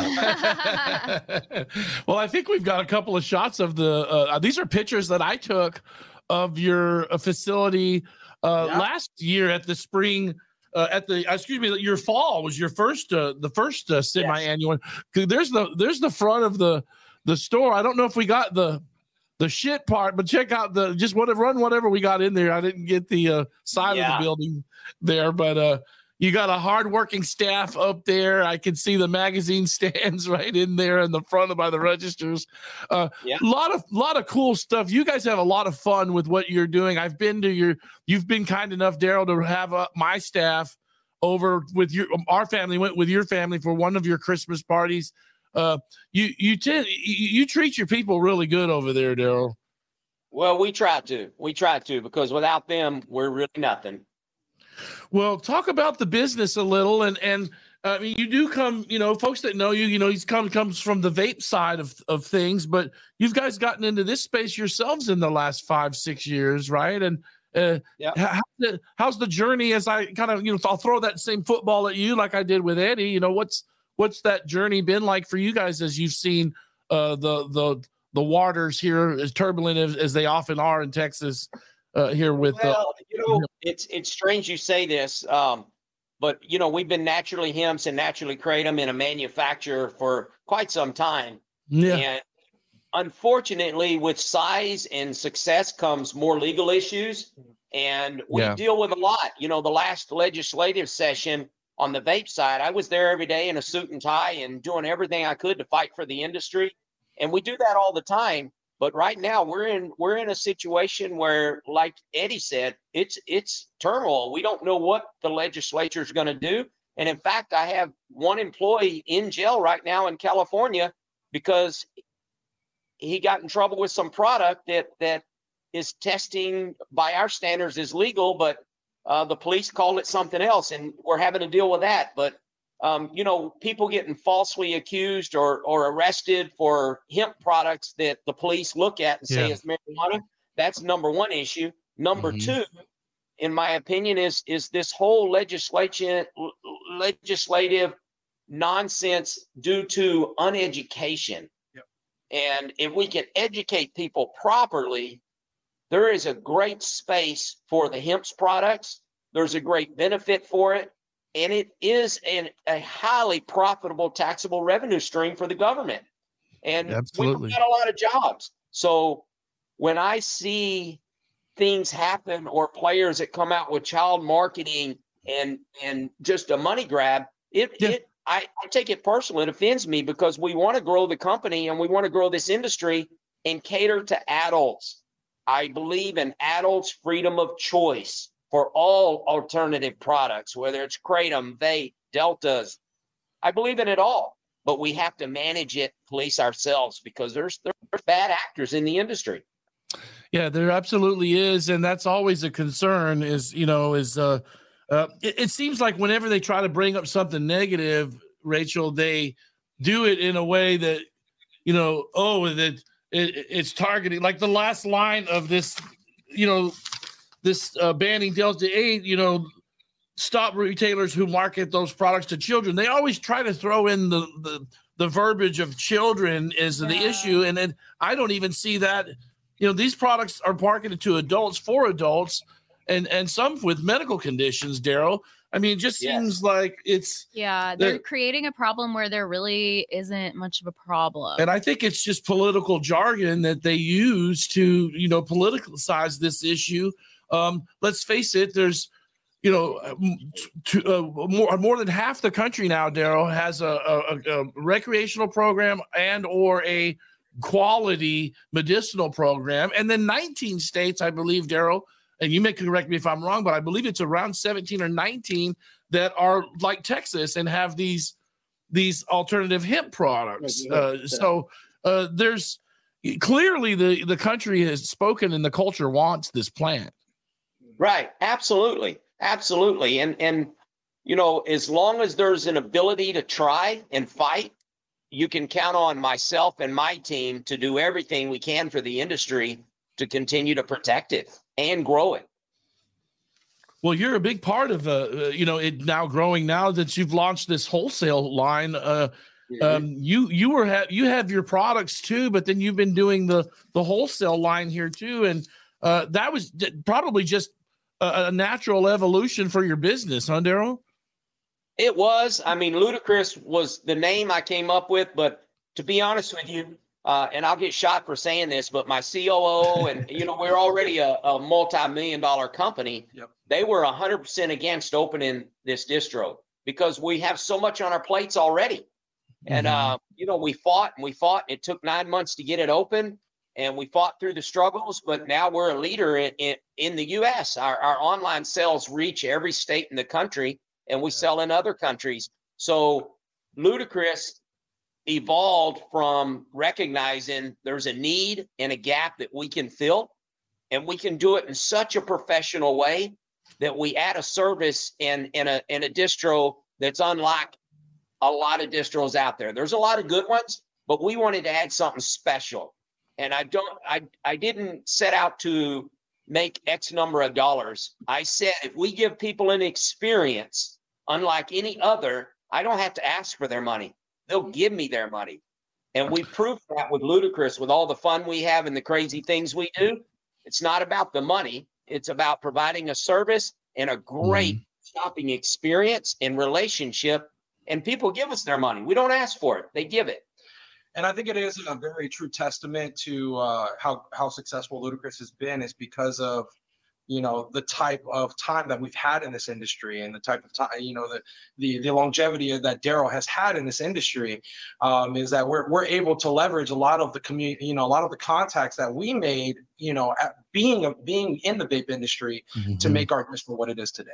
Well, I think we've got a couple of shots of the uh, these are pictures that I took of your uh, facility uh yeah. last year at the spring uh, at the excuse me your fall was your first uh, the first uh, semi-annual. Yes. There's the there's the front of the the store. I don't know if we got the the shit part, but check out the just whatever run whatever we got in there. I didn't get the uh, side yeah. of the building there, but uh, you got a hardworking staff up there. I can see the magazine stands right in there in the front of by the registers. A uh, yeah. lot of lot of cool stuff. You guys have a lot of fun with what you're doing. I've been to your. You've been kind enough, Daryl, to have uh, my staff over with your. Our family went with your family for one of your Christmas parties. Uh, you you tend you, you treat your people really good over there, Daryl. Well, we try to. We try to because without them, we're really nothing. Well, talk about the business a little, and and uh, I mean, you do come. You know, folks that know you, you know, he's come comes from the vape side of of things, but you guys gotten into this space yourselves in the last five six years, right? And uh, yeah. how's the, how's the journey? As I kind of you know, I'll throw that same football at you like I did with Eddie. You know, what's What's that journey been like for you guys as you've seen uh, the the the waters here as turbulent as, as they often are in Texas uh, here with? Well, uh, you know, it's it's strange you say this, um, but you know we've been naturally hemps and naturally kratom in a manufacturer for quite some time. Yeah. And unfortunately, with size and success comes more legal issues, and we yeah. deal with a lot. You know, the last legislative session. On the vape side, I was there every day in a suit and tie and doing everything I could to fight for the industry. And we do that all the time. But right now we're in we're in a situation where, like Eddie said, it's it's turmoil. We don't know what the legislature is going to do. And in fact, I have one employee in jail right now in California because he got in trouble with some product that that is testing by our standards is legal, but Uh, the police called it something else, and we're having to deal with that. But, um, you know, people getting falsely accused or or arrested for hemp products that the police look at and say Yeah. is marijuana, that's number one issue. Number Mhm. two, in my opinion, is is this whole legislation legislative nonsense due to uneducation. Yep. And if we can educate people properly, there is a great space for the hemp's products. There's a great benefit for it. And it is an, a highly profitable taxable revenue stream for the government. And Absolutely. we've got a lot of jobs. So when I see things happen or players that come out with child marketing and and just a money grab, it, Yeah. it I, I take it personally. It offends me because we want to grow the company and we want to grow this industry and cater to adults. I believe in adults' freedom of choice for all alternative products, whether it's Kratom, Vape, Deltas. I believe in it all, but we have to manage it, police ourselves, because there's there's bad actors in the industry. Yeah, there absolutely is, and that's always a concern. Is you know is uh, uh it, it seems like whenever they try to bring up something negative, Rachel, they do it in a way that you know oh that it, it's targeting, like the last line of this, you know. This uh, banning Delta eight, you know, stop retailers who market those products to children. They always try to throw in the the, the verbiage of children is yeah. the issue. And then I don't even see that. You know, these products are marketed to adults for adults and, and some with medical conditions, Daryl. I mean, it just yes. seems like it's. Yeah, they're creating a problem where there really isn't much of a problem. And I think it's just political jargon that they use to, you know, politicize this issue. Um, let's face it, there's, you know, to, uh, more more than half the country now, Daryl, has a, a, a recreational program and or a quality medicinal program. And then nineteen states, I believe, Daryl, and you may correct me if I'm wrong, but I believe it's around seventeen or nineteen that are like Texas and have these these alternative hemp products. Uh, so uh, there's clearly the, the country has spoken and the culture wants this plant. Right. Absolutely. Absolutely. And, and, you know, as long as there's an ability to try and fight, you can count on myself and my team to do everything we can for the industry to continue to protect it and grow it. Well, you're a big part of, uh, you know, it now growing now that you've launched this wholesale line. Uh, mm-hmm. um, you, you were, ha- you have your products too, but then you've been doing the, the wholesale line here too. And uh, that was probably just a natural evolution for your business, huh, Daryl? It was. I mean, Ludacris was the name I came up with, but to be honest with you, uh, and I'll get shot for saying this, but my C O O and, you know, we're already a, a multi-million dollar company. Yep. They were one hundred percent against opening this distro because we have so much on our plates already. Mm-hmm. And, uh, you know, we fought and we fought. It took nine months to get it open. And we fought through the struggles, but now we're a leader in, in, in the U S. Our, our online sales reach every state in the country, and we sell in other countries. So Ludacris evolved from recognizing there's a need and a gap that we can fill, and we can do it in such a professional way that we add a service in, in, a, in a distro that's unlike a lot of distros out there. There's a lot of good ones, but we wanted to add something special. And I don't, I, I didn't set out to make X number of dollars. I said, if we give people an experience unlike any other, I don't have to ask for their money. They'll give me their money. And we proved that with Ludacris, with all the fun we have and the crazy things we do. It's not about the money. It's about providing a service and a great mm-hmm. shopping experience and relationship. And people give us their money. We don't ask for it. They give it. And I think it is a very true testament to uh, how how successful Ludacris has been is because of, you know, the type of time that we've had in this industry and the type of time, you know, the the, the longevity that Daryl has had in this industry um, is that we're we're able to leverage a lot of the community, you know, a lot of the contacts that we made, you know, at being a, being in the vape industry mm-hmm. to make our distro what it is today.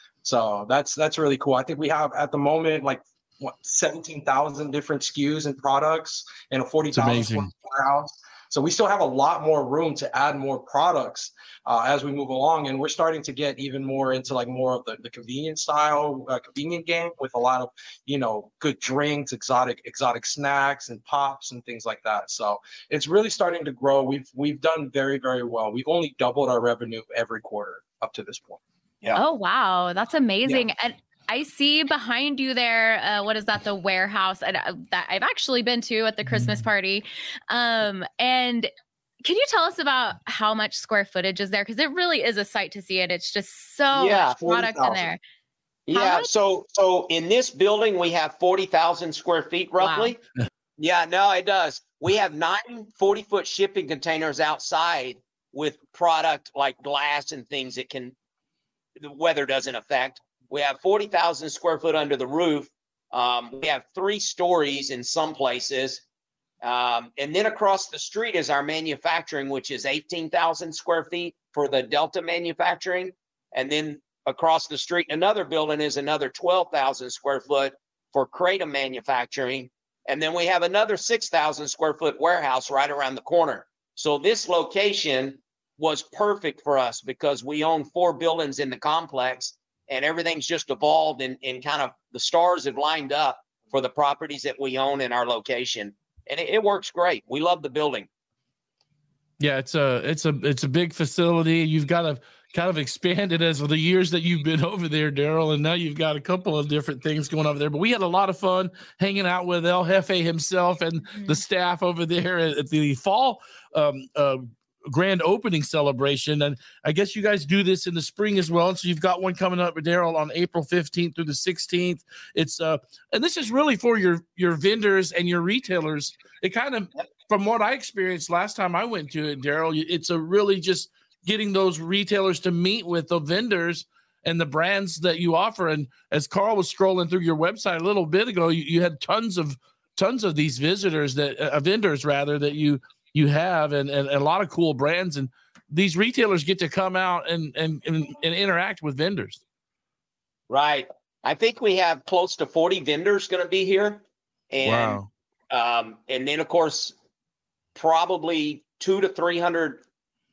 So that's that's really cool. I think we have at the moment like what seventeen thousand different S K Us and products in a forty thousand warehouse. So we still have a lot more room to add more products uh, as we move along. And we're starting to get even more into like more of the, the convenience style, uh, convenient game with a lot of, you know, good drinks, exotic, exotic snacks and pops and things like that. So it's really starting to grow. We've, we've done very, very well. We've only doubled our revenue every quarter up to this point. Yeah. Oh, wow. That's amazing. Yeah. And I see behind you there, uh, what is that, the warehouse and, uh, that I've actually been to at the Christmas party. Um, and can you tell us about how much square footage is there? Because it really is a sight to see it. It's just so yeah, much product in there. How yeah, much? so so in this building, we have forty thousand square feet roughly. Wow. Yeah, no, it does. We have nine forty-foot shipping containers outside with product like glass and things that can, the weather doesn't affect. We have forty thousand square foot under the roof. Um, we have three stories in some places. Um, and then across the street is our manufacturing, which is eighteen thousand square feet for the Delta manufacturing. And then across the street, another building is another twelve thousand square foot for Kratom manufacturing. And then we have another six thousand square foot warehouse right around the corner. So this location was perfect for us because we own four buildings in the complex, and everything's just evolved and, and kind of the stars have lined up for the properties that we own in our location. And it, it works great. We love the building. Yeah, it's a it's a it's a big facility. You've got to kind of expanded as the years that you've been over there, Daryl, and now you've got a couple of different things going over there. But we had a lot of fun hanging out with El Jefe himself and mm-hmm. the staff over there at the fall um, uh, grand opening celebration. And I guess you guys do this in the spring as well. And so you've got one coming up, Daryl, on April fifteenth through the sixteenth. It's uh, and this is really for your your vendors and your retailers. It kind of, from what I experienced last time I went to it, Daryl, it's a really just getting those retailers to meet with the vendors and the brands that you offer. And as Carl was scrolling through your website a little bit ago, you, you had tons of tons of these visitors that uh, vendors rather that you you have and, and, and a lot of cool brands. And these retailers get to come out and and, and, and interact with vendors. Right. I think we have close to forty vendors going to be here. And, wow. Um, and then, of course, probably two to three hundred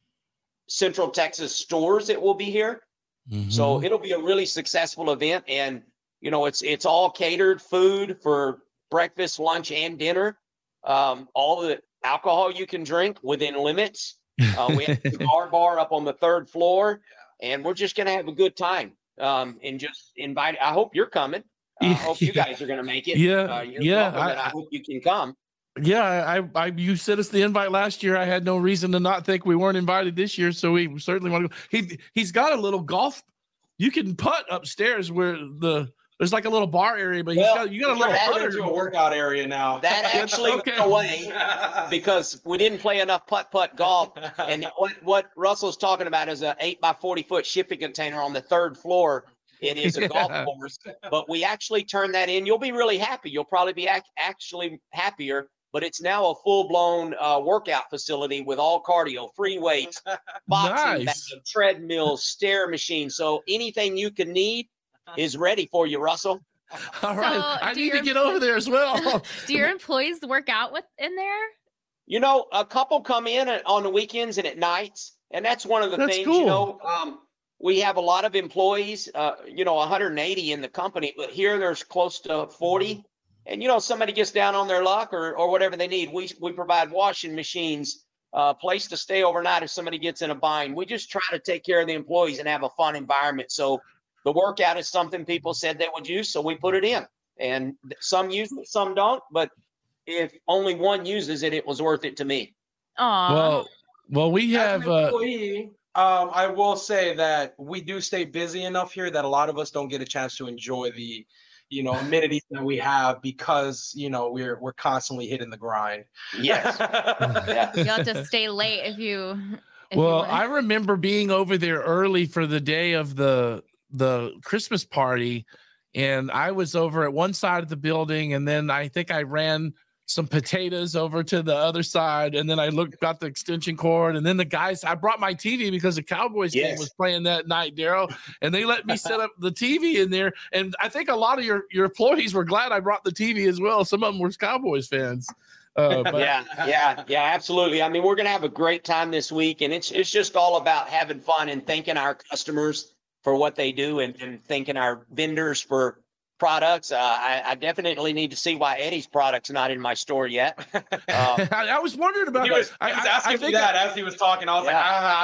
Central Texas stores that will be here. Mm-hmm. So it'll be a really successful event. And, you know, it's it's all catered food for breakfast, lunch, and dinner. Um, all the alcohol you can drink within limits. Uh, we have a cigar bar up on the third floor, and we're just going to have a good time. Um, and just invite. I hope you're coming. I uh, hope you guys are going to make it. Yeah, uh, you're yeah. welcome, and I, I hope you can come. Yeah, I, I, you sent us the invite last year. I had no reason to not think we weren't invited this year, so we certainly want to go. He, he's got a little golf. You can putt upstairs where the there's like a little bar area, but well, he's got you got a little putter. Into a workout area now. That actually okay. went away because we didn't play enough putt putt golf. And what what Russell's talking about is an eight by forty foot shipping container on the third floor. It is a yeah. golf course, but we actually turned that in. You'll be really happy. You'll probably be ac- actually happier. But it's now a full-blown uh, workout facility with all cardio, free weights, boxing, nice. bag, treadmills, stair machines. So anything you can need is ready for you, Russell. All right, so I need to get over there as well. Do your employees work out with in there? You know, a couple come in on the weekends and at nights, and that's one of the that's things. Cool. You know, um, we have a lot of employees. Uh, you know, one hundred eighty in the company, but here there's close to forty. And, you know, somebody gets down on their luck or or whatever they need. We we provide washing machines, a uh, place to stay overnight if somebody gets in a bind. We just try to take care of the employees and have a fun environment. So the workout is something people said they would use, so we put it in. And some use it, some don't. But if only one uses it, it was worth it to me. Aww. Well, well, we have. As an employee, uh, um, I will say that we do stay busy enough here that a lot of us don't get a chance to enjoy the you know, amenities that we have because, you know, we're we're constantly hitting the grind. Yes. Yeah. You'll have to stay late if you if Well, you I remember being over there early for the day of the the Christmas party, and I was over at one side of the building, and then I think I ran some potatoes over to the other side, and then I looked, got the extension cord, and then the guys, I brought my T V because the Cowboys yes. game was playing that night, Daryl, and they let me set up the T V in there, and I think a lot of your, your employees were glad I brought the T V as well. Some of them were Cowboys fans. Uh, but- yeah, yeah, yeah, absolutely. I mean, we're going to have a great time this week, and it's it's just all about having fun and thanking our customers for what they do and, and thanking our vendors for products. Uh, I, I definitely need to see why Eddie's product's not in my store yet. Uh, I, I was wondering about he that. was, he was I, asking I me think that I, as he was talking. I was yeah. like, ah,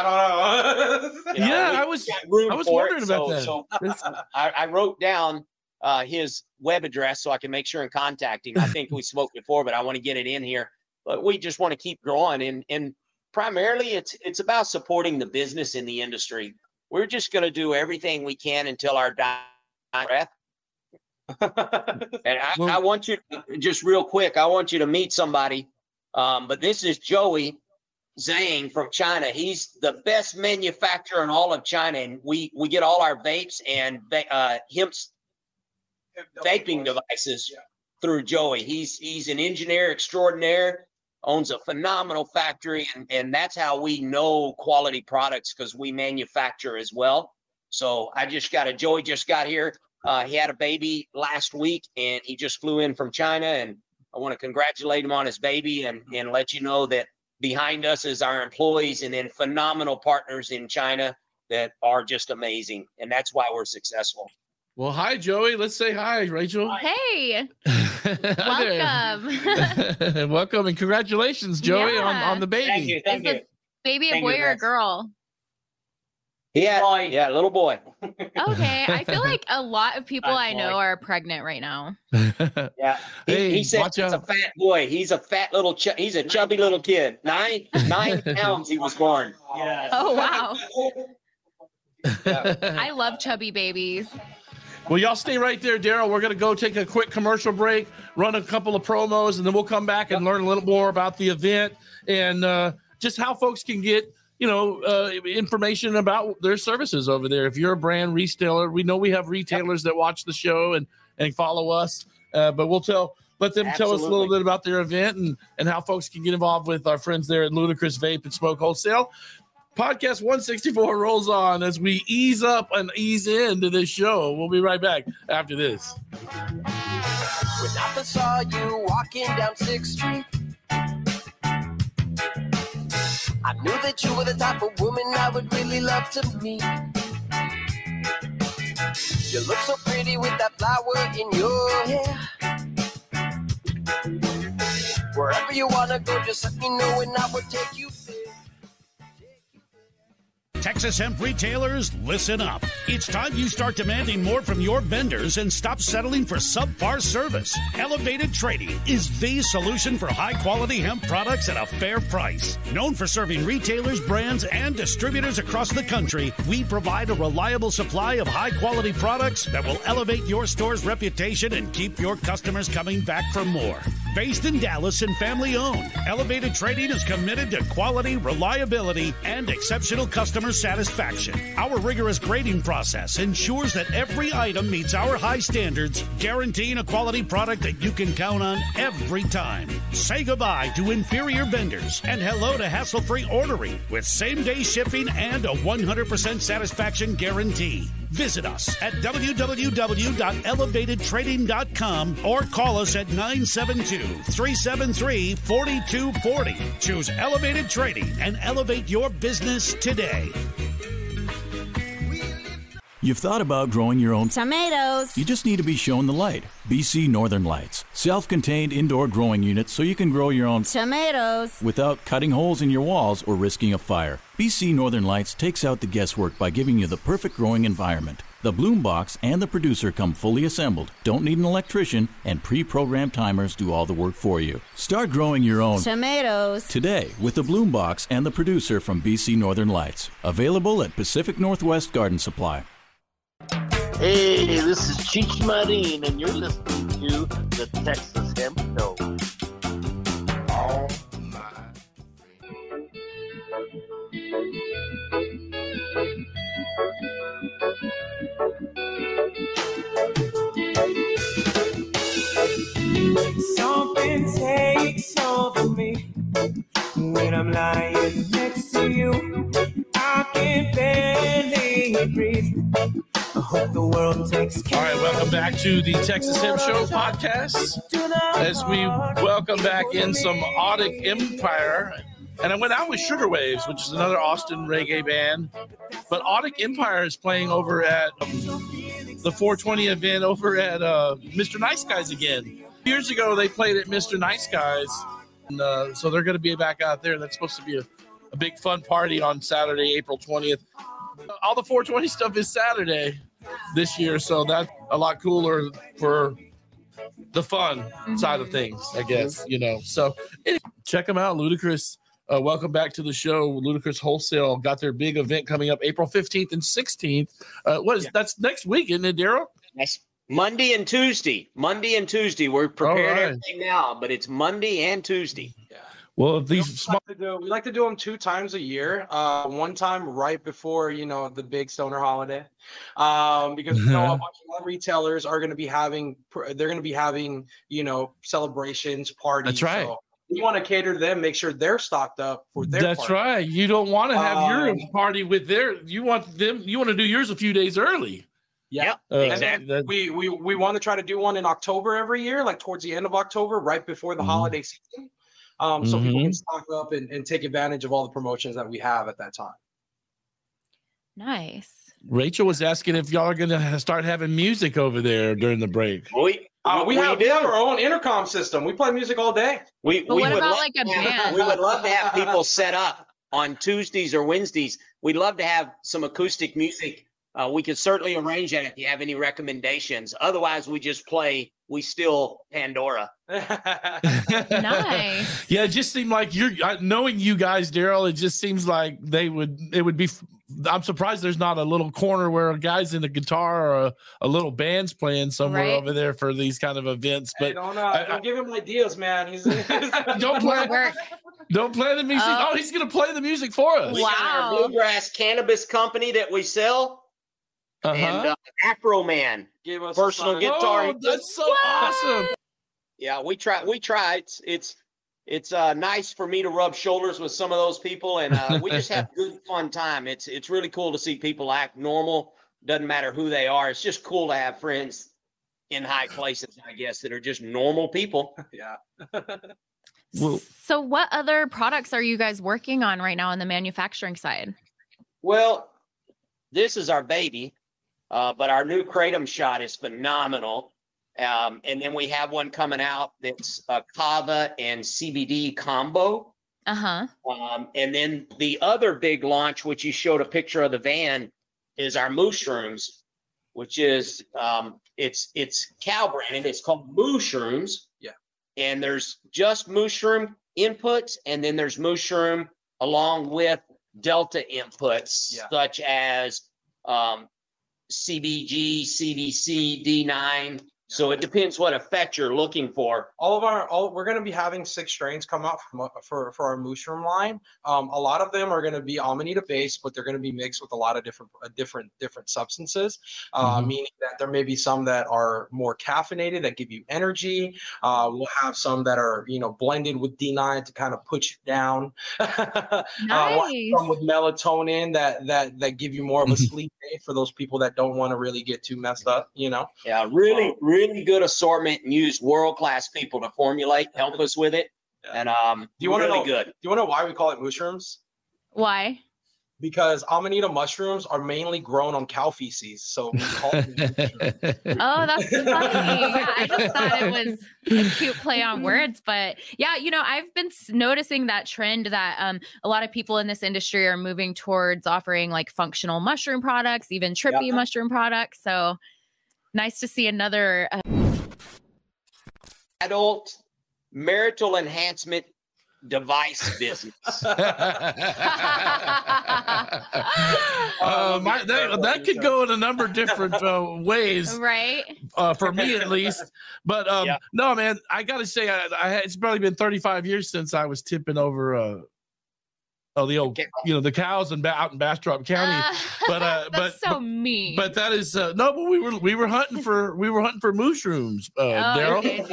I don't know. you know, yeah, we- I was, we got room I was for wondering it. about so, that. So I, I wrote down uh, his web address so I can make sure and contact him. I think we spoke before, but I want to get it in here. But we just want to keep growing, and and primarily it's it's about supporting the business in the industry. We're just going to do everything we can until our dying breath. And I, Well- I want you to, just real quick, I want you to meet somebody. Um, but this is Joey Zhang from China. He's the best manufacturer in all of China. And we, we get all our vapes and va- uh, hemp vaping devices through Joey. He's he's an engineer extraordinaire, owns a phenomenal factory, and, and that's how we know quality products, because we manufacture as well. So I just got a Joey just got here. Uh, he had a baby last week, and he just flew in from China, and I want to congratulate him on his baby and, and let you know that behind us is our employees and then phenomenal partners in China that are just amazing. And that's why we're successful. Well, hi, Joey. Let's say hi, Rachel. Hey. Welcome. Welcome and congratulations, Joey, Yeah. on, on the baby. Thank you. Is Thank the you. baby a Thank boy you, or a guys. girl? Yeah, yeah, little boy. Okay. I feel like a lot of people Hi, I know boy. are pregnant right now. Yeah. He, Hey, he said watch it's out. a fat boy. He's a fat little, ch- he's a chubby little kid. Nine, nine pounds he was born. Yeah. Oh, wow. Yeah. I love chubby babies. Well, y'all stay right there, Daryl. We're going to go take a quick commercial break, run a couple of promos, and then we'll come back and learn a little more about the event and uh, just how folks can get, you know, uh, information about their services over there. If you're a brand retailer, we know we have retailers that watch the show and, and follow us, uh, but we'll tell, let them tell us a little Absolutely. bit about their event and, and how folks can get involved with our friends there at Ludicrous Vape and Smoke Wholesale. Podcast one sixty-four rolls on as we ease up and ease into this show. We'll be right back after this. When I first saw you walking down sixth Street, I knew that you were the type of woman I would really love to meet. You look so pretty with that flower in your hair. Wherever you wanna go, just let me know and I will take you there. Texas hemp retailers, listen up. It's time you start demanding more from your vendors and stop settling for subpar service. Elevated Trading is the solution for high-quality hemp products at a fair price. Known for serving retailers, brands, and distributors across the country, we provide a reliable supply of high-quality products that will elevate your store's reputation and keep your customers coming back for more. Based in Dallas and family-owned, Elevated Trading is committed to quality, reliability, and exceptional customer satisfaction. Our rigorous grading process ensures that every item meets our high standards, guaranteeing a quality product that you can count on every time. Say goodbye to inferior vendors and hello to hassle-free ordering with same-day shipping and a one hundred percent satisfaction guarantee. Visit us at w w w dot elevated trading dot com or call us at nine seven two, three seven three, four two four zero. Choose Elevated Trading and elevate your business today. You've thought about growing your own tomatoes. You just need to be shown the light. B C Northern Lights. Self-contained indoor growing units so you can grow your own tomatoes without cutting holes in your walls or risking a fire. B C Northern Lights takes out the guesswork by giving you the perfect growing environment. The bloom box and the producer come fully assembled, don't need an electrician, and pre-programmed timers do all the work for you. Start growing your own tomatoes today with the bloom box and the producer from B C Northern Lights. Available at Pacific Northwest Garden Supply. Hey, this is Cheech Marin, and you're listening to the Texas Hemp Show. Oh, Something takes over me when I'm lying next to you. I can barely breathe. I hope the world takes care. All right, welcome back to the Texas Hemp Show podcast. As we welcome back in some Audic Empire. And I went out with Sugar Waves, which is another Austin reggae band. But Audic Empire is playing over at um, the four twenty event over at uh, Mister Nice Guys again. Years ago, they played at Mister Nice Guys. And, uh, so they're going to be back out there. That's supposed to be a, a big fun party on Saturday, April twentieth. All the four twenty stuff is Saturday this year, so that's a lot cooler for the fun mm-hmm. side of things, I guess, you know. So anyway, check them out, Ludicrous. Uh, welcome back to the show. Ludicrous Wholesale got their big event coming up April fifteenth and sixteenth. Uh, what is yeah. That's next week, isn't it, Daryl? Yes. Monday and Tuesday. Monday and Tuesday. We're preparing right. everything now, but it's Monday and Tuesday. Yeah. Well, if these we small like, to do, we like to do them two times a year. Uh, one time right before, you know, the big stoner holiday, um, because you know, a bunch of retailers are going to be having, they're going to be having, you know, celebrations, parties. That's right. So we want to cater to them, make sure they're stocked up for their. That's party. right. You don't want to have Um, your party with their. You want them. You want to do yours a few days early. Yeah, Uh, exactly. that- We we we want to try to do one in October every year, like towards the end of October, right before the Mhm. holiday season, um, so people Mhm. can stock up and, and take advantage of all the promotions that we have at that time. Nice. Rachel was asking if y'all are going to start having music over there during the break. We Uh, we, we have, we have our own intercom system. We play music all day. We But we what would about love like a to have- band? We would love to have people set up on Tuesdays or Wednesdays. We'd love to have some acoustic music. Uh, we could certainly arrange that if you have any recommendations. Otherwise, we just play We Still Pandora. Nice. Yeah, it just seemed like you're uh, knowing you guys, Daryl. It just seems like they would. It would be. I'm surprised there's not a little corner where a guy's in the guitar or a, a little band's playing somewhere Right. over there for these kind of events. Hey, But don't, uh, don't give him ideas, man. He's don't play. More work. Don't play the music. Oh. Oh, he's gonna play the music for us. We got our Wow. bluegrass cannabis company that we sell, Uh-huh. and uh, Afro Man, give us personal a guitar. Oh, that's so awesome. Yeah, we try. We try. It's it's it's uh, nice for me to rub shoulders with some of those people, and uh, we just have good fun time. It's it's really cool to see people act normal. Doesn't matter who they are. It's just cool to have friends in high places, I guess, that are just normal people. Yeah. Well, So what other products are you guys working on right now on the manufacturing side? Well, this is our baby, uh, but our new kratom shot is phenomenal. Um, and then we have one coming out that's a kava and C B D combo. Uh-huh. Um, and then the other big launch, which you showed a picture of the van, is our mushrooms, which is um, it's it's cow branded. It's called Mushrooms. Yeah. And there's just mushroom inputs, and then there's mushroom along with delta inputs, Yeah. such as um, C B G, C D C, D nine. So it depends what effect you're looking for. All of our, all we're going to be having six strains come out from, for for our mushroom line. Um, a lot of them are going to be Amanita based, but they're going to be mixed with a lot of different uh, different different substances. Uh, Mhm. Meaning that there may be some that are more caffeinated that give you energy. Uh, we'll have some that are you know blended with D nine to kind of put you down. uh, we'll have Nice. some with melatonin that that that give you more of a sleep aid for those people that don't want to really get too messed up. You know. Yeah, really, really good assortment, and used world-class people to formulate, help us with it. And um, Do you want to really know? good. Do you want to know why we call it mushrooms? Why? Because Amanita mushrooms are mainly grown on cow feces, so we call them mushrooms. Oh, that's funny. Yeah, I just thought it was a cute play on words, but yeah, you know, I've been s- noticing that trend that um, a lot of people in this industry are moving towards offering like functional mushroom products, even trippy Yeah. mushroom products. So nice to see another. Uh, Adult marital enhancement device business. Uh, my, that, that could go in a number of different uh, ways, right? uh, for me at least. But um, Yeah. no, man, I got to say, I, I had, it's probably been thirty-five years since I was tipping over, uh, oh, the old, you know, the cows in, Ba- out in Bastrop County. Uh, But uh, that's but so mean. but that is uh, no, but we were we were hunting for we were hunting for mushrooms, uh, Oh, Daryl. okay.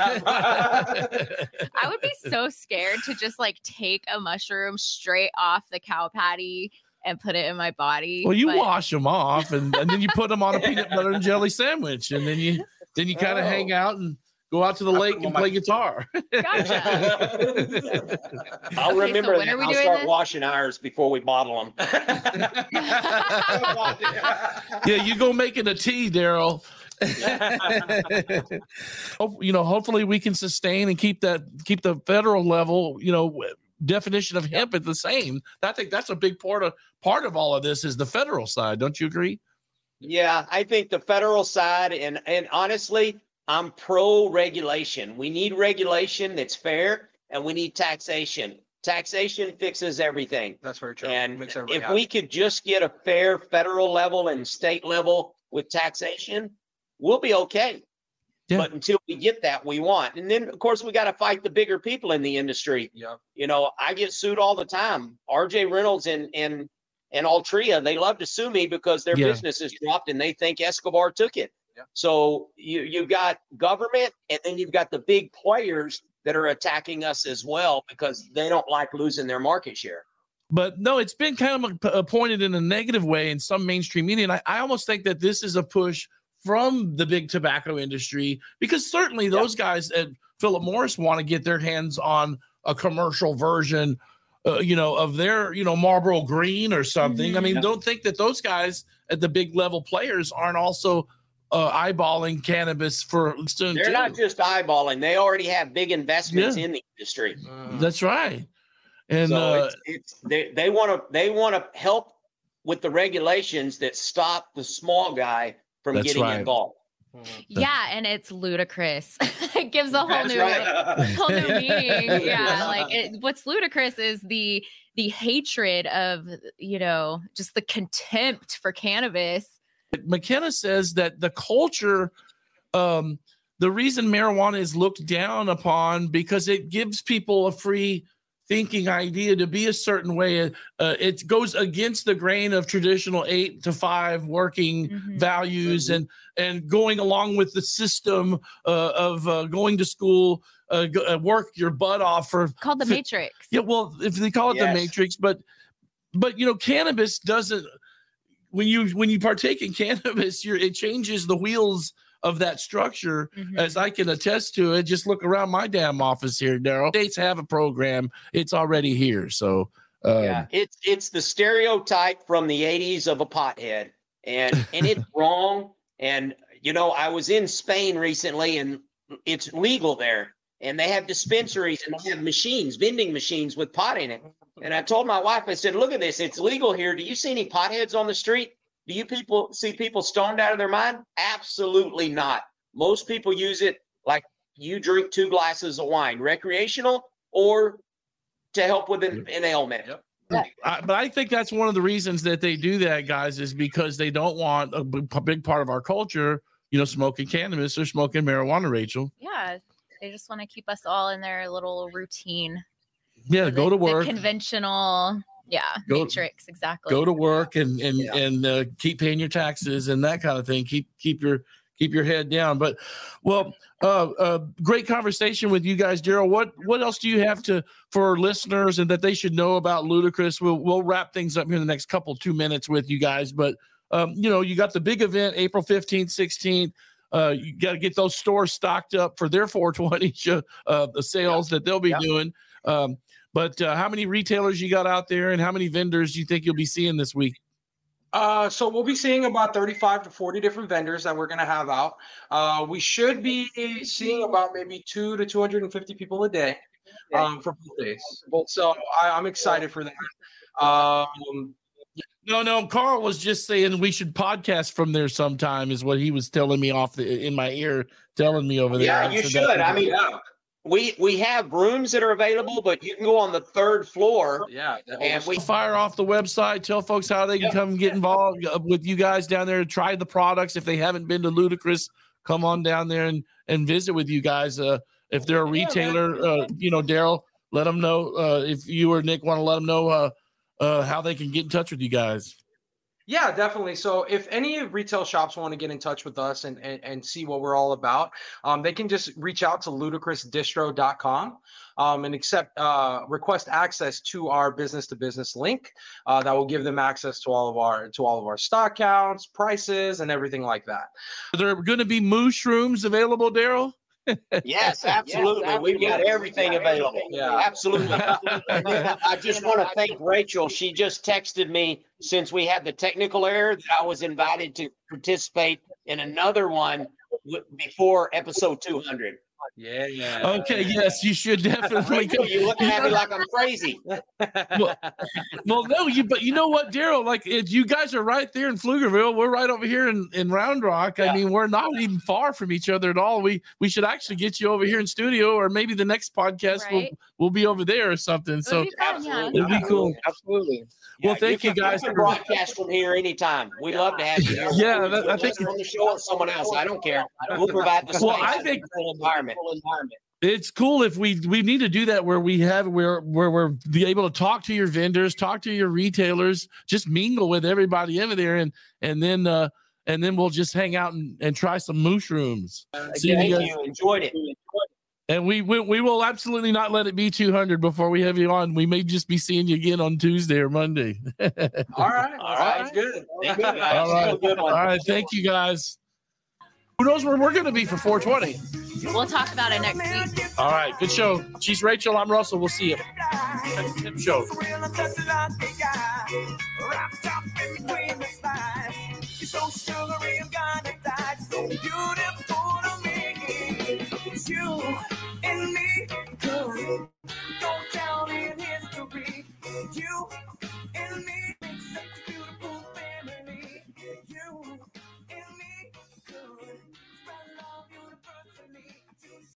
I would be so scared to just like take a mushroom straight off the cow patty and put it in my body. Well, you but- wash them off, and, and then you put them on a peanut butter and jelly sandwich, and then you then you kind of Oh. hang out and go out to the I put lake them and on play my- guitar. Gotcha. I'll Okay, so remember when that. are we I'll doing start this? washing ours before we bottle them. Yeah, you go making a tea, Daryl. Hope- you know, hopefully we can sustain and keep that keep the federal level, you know, definition of hemp at the same. I think that's a big part of part of all of this is the federal side. Don't you agree? Yeah, I think the federal side, and and honestly, I'm pro regulation. We need regulation that's fair, and we need taxation. Taxation fixes everything. That's very true. And Makes everybody if happy. we could just get a fair federal level and state level with taxation, we'll be okay. Yeah. But until we get that, we want. And then, of course, we got to fight the bigger people in the industry. Yeah. You know, I get sued all the time. R J Reynolds and and and Altria, they love to sue me because their Yeah. business is dropped and they think Escobar took it. Yeah. So you you've got government, and then you've got the big players that are attacking us as well because they don't like losing their market share. But no, it's been kind of uh, pointed in a negative way in some mainstream media. And I, I almost think that this is a push from the big tobacco industry, because certainly those guys at Philip Morris want to get their hands on a commercial version, uh, you know, of their, you know, Marlboro Green or something. Mm-hmm. I mean, Yeah. don't think that those guys at the big level players aren't also uh, eyeballing cannabis for soon They're too. not just eyeballing; they already have big investments Yeah. in the industry. That's right. And so uh, it's, it's they they want to they want to help with the regulations that stop the small guy from That's getting right. involved. Yeah, and it's ludicrous. It gives a whole That's new right. whole new meaning. Yeah, like it, what's ludicrous is the the hatred of, you know, just the contempt for cannabis. McKenna says that the culture, um, the reason marijuana is looked down upon because it gives people a free thinking idea to be a certain way. Uh, it goes against the grain of traditional eight to five working Mhm. values and and going along with the system uh, of uh, going to school, uh, go, uh, work your butt off for Called the fi- Matrix. Yeah, well, if they call it the Yes. Matrix, but but you know, cannabis doesn't. When you when you partake in cannabis, you're it changes the wheels of that structure, Mhm. as I can attest to it. Just look around my damn office here, Daryl. States have a program; it's already here. So, um, Yeah, it's it's the stereotype from the eighties of a pothead, and and it's wrong. And you know, I was in Spain recently, and it's legal there, and they have dispensaries and they have machines, vending machines with pot in it. And I told my wife, I said, "Look at this, it's legal here. Do you see any potheads on the street? Do you people see people stoned out of their mind? Absolutely not. Most people use it like you drink two glasses of wine, recreational or to help with an, an ailment." I, but I think that's one of the reasons that they do that, guys, is because they don't want a big, a big part of our culture, you know, smoking cannabis or smoking marijuana. Rachel, Yeah, they just want to keep us all in their little routine. yeah, The- go to the work. conventional, yeah, Go- matrix, exactly. Go to work and and and uh, keep paying your taxes and that kind of thing. Keep keep your keep your head down. But well, uh, uh, great conversation with you guys, Daryl. What what else do you have to for listeners and that they should know about Ludacris? We'll we'll wrap things up here in the next couple two minutes with you guys. But um, you know, you got the big event April fifteenth, sixteenth. Uh, you got to get those stores stocked up for their four twenty show, uh, the sales that they'll be doing. Um, but uh, how many retailers you got out there, and how many vendors do you think you'll be seeing this week? Uh, so we'll be seeing about thirty-five to forty different vendors that we're going to have out. Uh, we should be seeing about maybe two to two hundred fifty people a day um, for both days. So I, I'm excited for that. Um, No, no, Carl was just saying we should podcast from there sometime, is what he was telling me off the, in my ear, telling me over there. Yeah, I you said should. that- I mean, we we have rooms that are available, but you can go on the third floor. Yeah, and we fire off the website, tell folks how they can come get involved uh, with you guys down there, try the products. If they haven't been to Ludacris, come on down there and, and visit with you guys. Uh, if they're a retailer, uh, you know, Daryl, let them know uh, if you or Nick want to let them know uh, uh, how they can get in touch with you guys. Yeah, definitely. So if any retail shops want to get in touch with us and, and, and see what we're all about, um, they can just reach out to ludicrous distro dot com um, and accept uh, request access to our business to business link uh, that will give them access to all of our to all of our stock counts, prices, and everything like that. Are there going to be mushrooms available, Daryl? Yes, absolutely. We've got everything available. Yeah, absolutely. I just want to thank Rachel. She just texted me since we had the technical error that I was invited to participate in another one w- before episode two hundred. Yeah, yeah. Okay, yes, you should definitely. Rachel, you're looking at me like I'm crazy. well, well, no, you. But you know what, Daryl? Like, it, you guys are right there in Pflugerville. We're right over here in, in Round Rock. Yeah. I mean, we're not even far from each other at all. We we should actually get you over here in studio, or maybe the next podcast right. we'll we'll be over there or something. So be fun, yeah. it'd be cool. Absolutely. Well, yeah, thank you, you can, guys. You can broadcast from here anytime. We'd love to have you here. Yeah, that, I think on the show or someone else. I don't care. We'll provide the well, I think environment. It's cool if we we need to do that where we have where where we're be able to talk to your vendors, talk to your retailers, just mingle with everybody over there, and and then uh, and then we'll just hang out and, and try some mushrooms. Uh, See thank you, guys. you enjoyed it. And we, we we will absolutely not let it be two hundred before we have you on. We may just be seeing you again on Tuesday or Monday. All right, all right, all right. Good. Thank you, all right, good one. all right. Thank you, guys. Who knows where we're going to be for four twenty? We'll talk about it next week. All right, good show. She's Rachel. I'm Russell. We'll see you. Tim Show. So sugary and kind of tight, so beautiful to me. It's you and me, girl. Don't tell me history. You and me.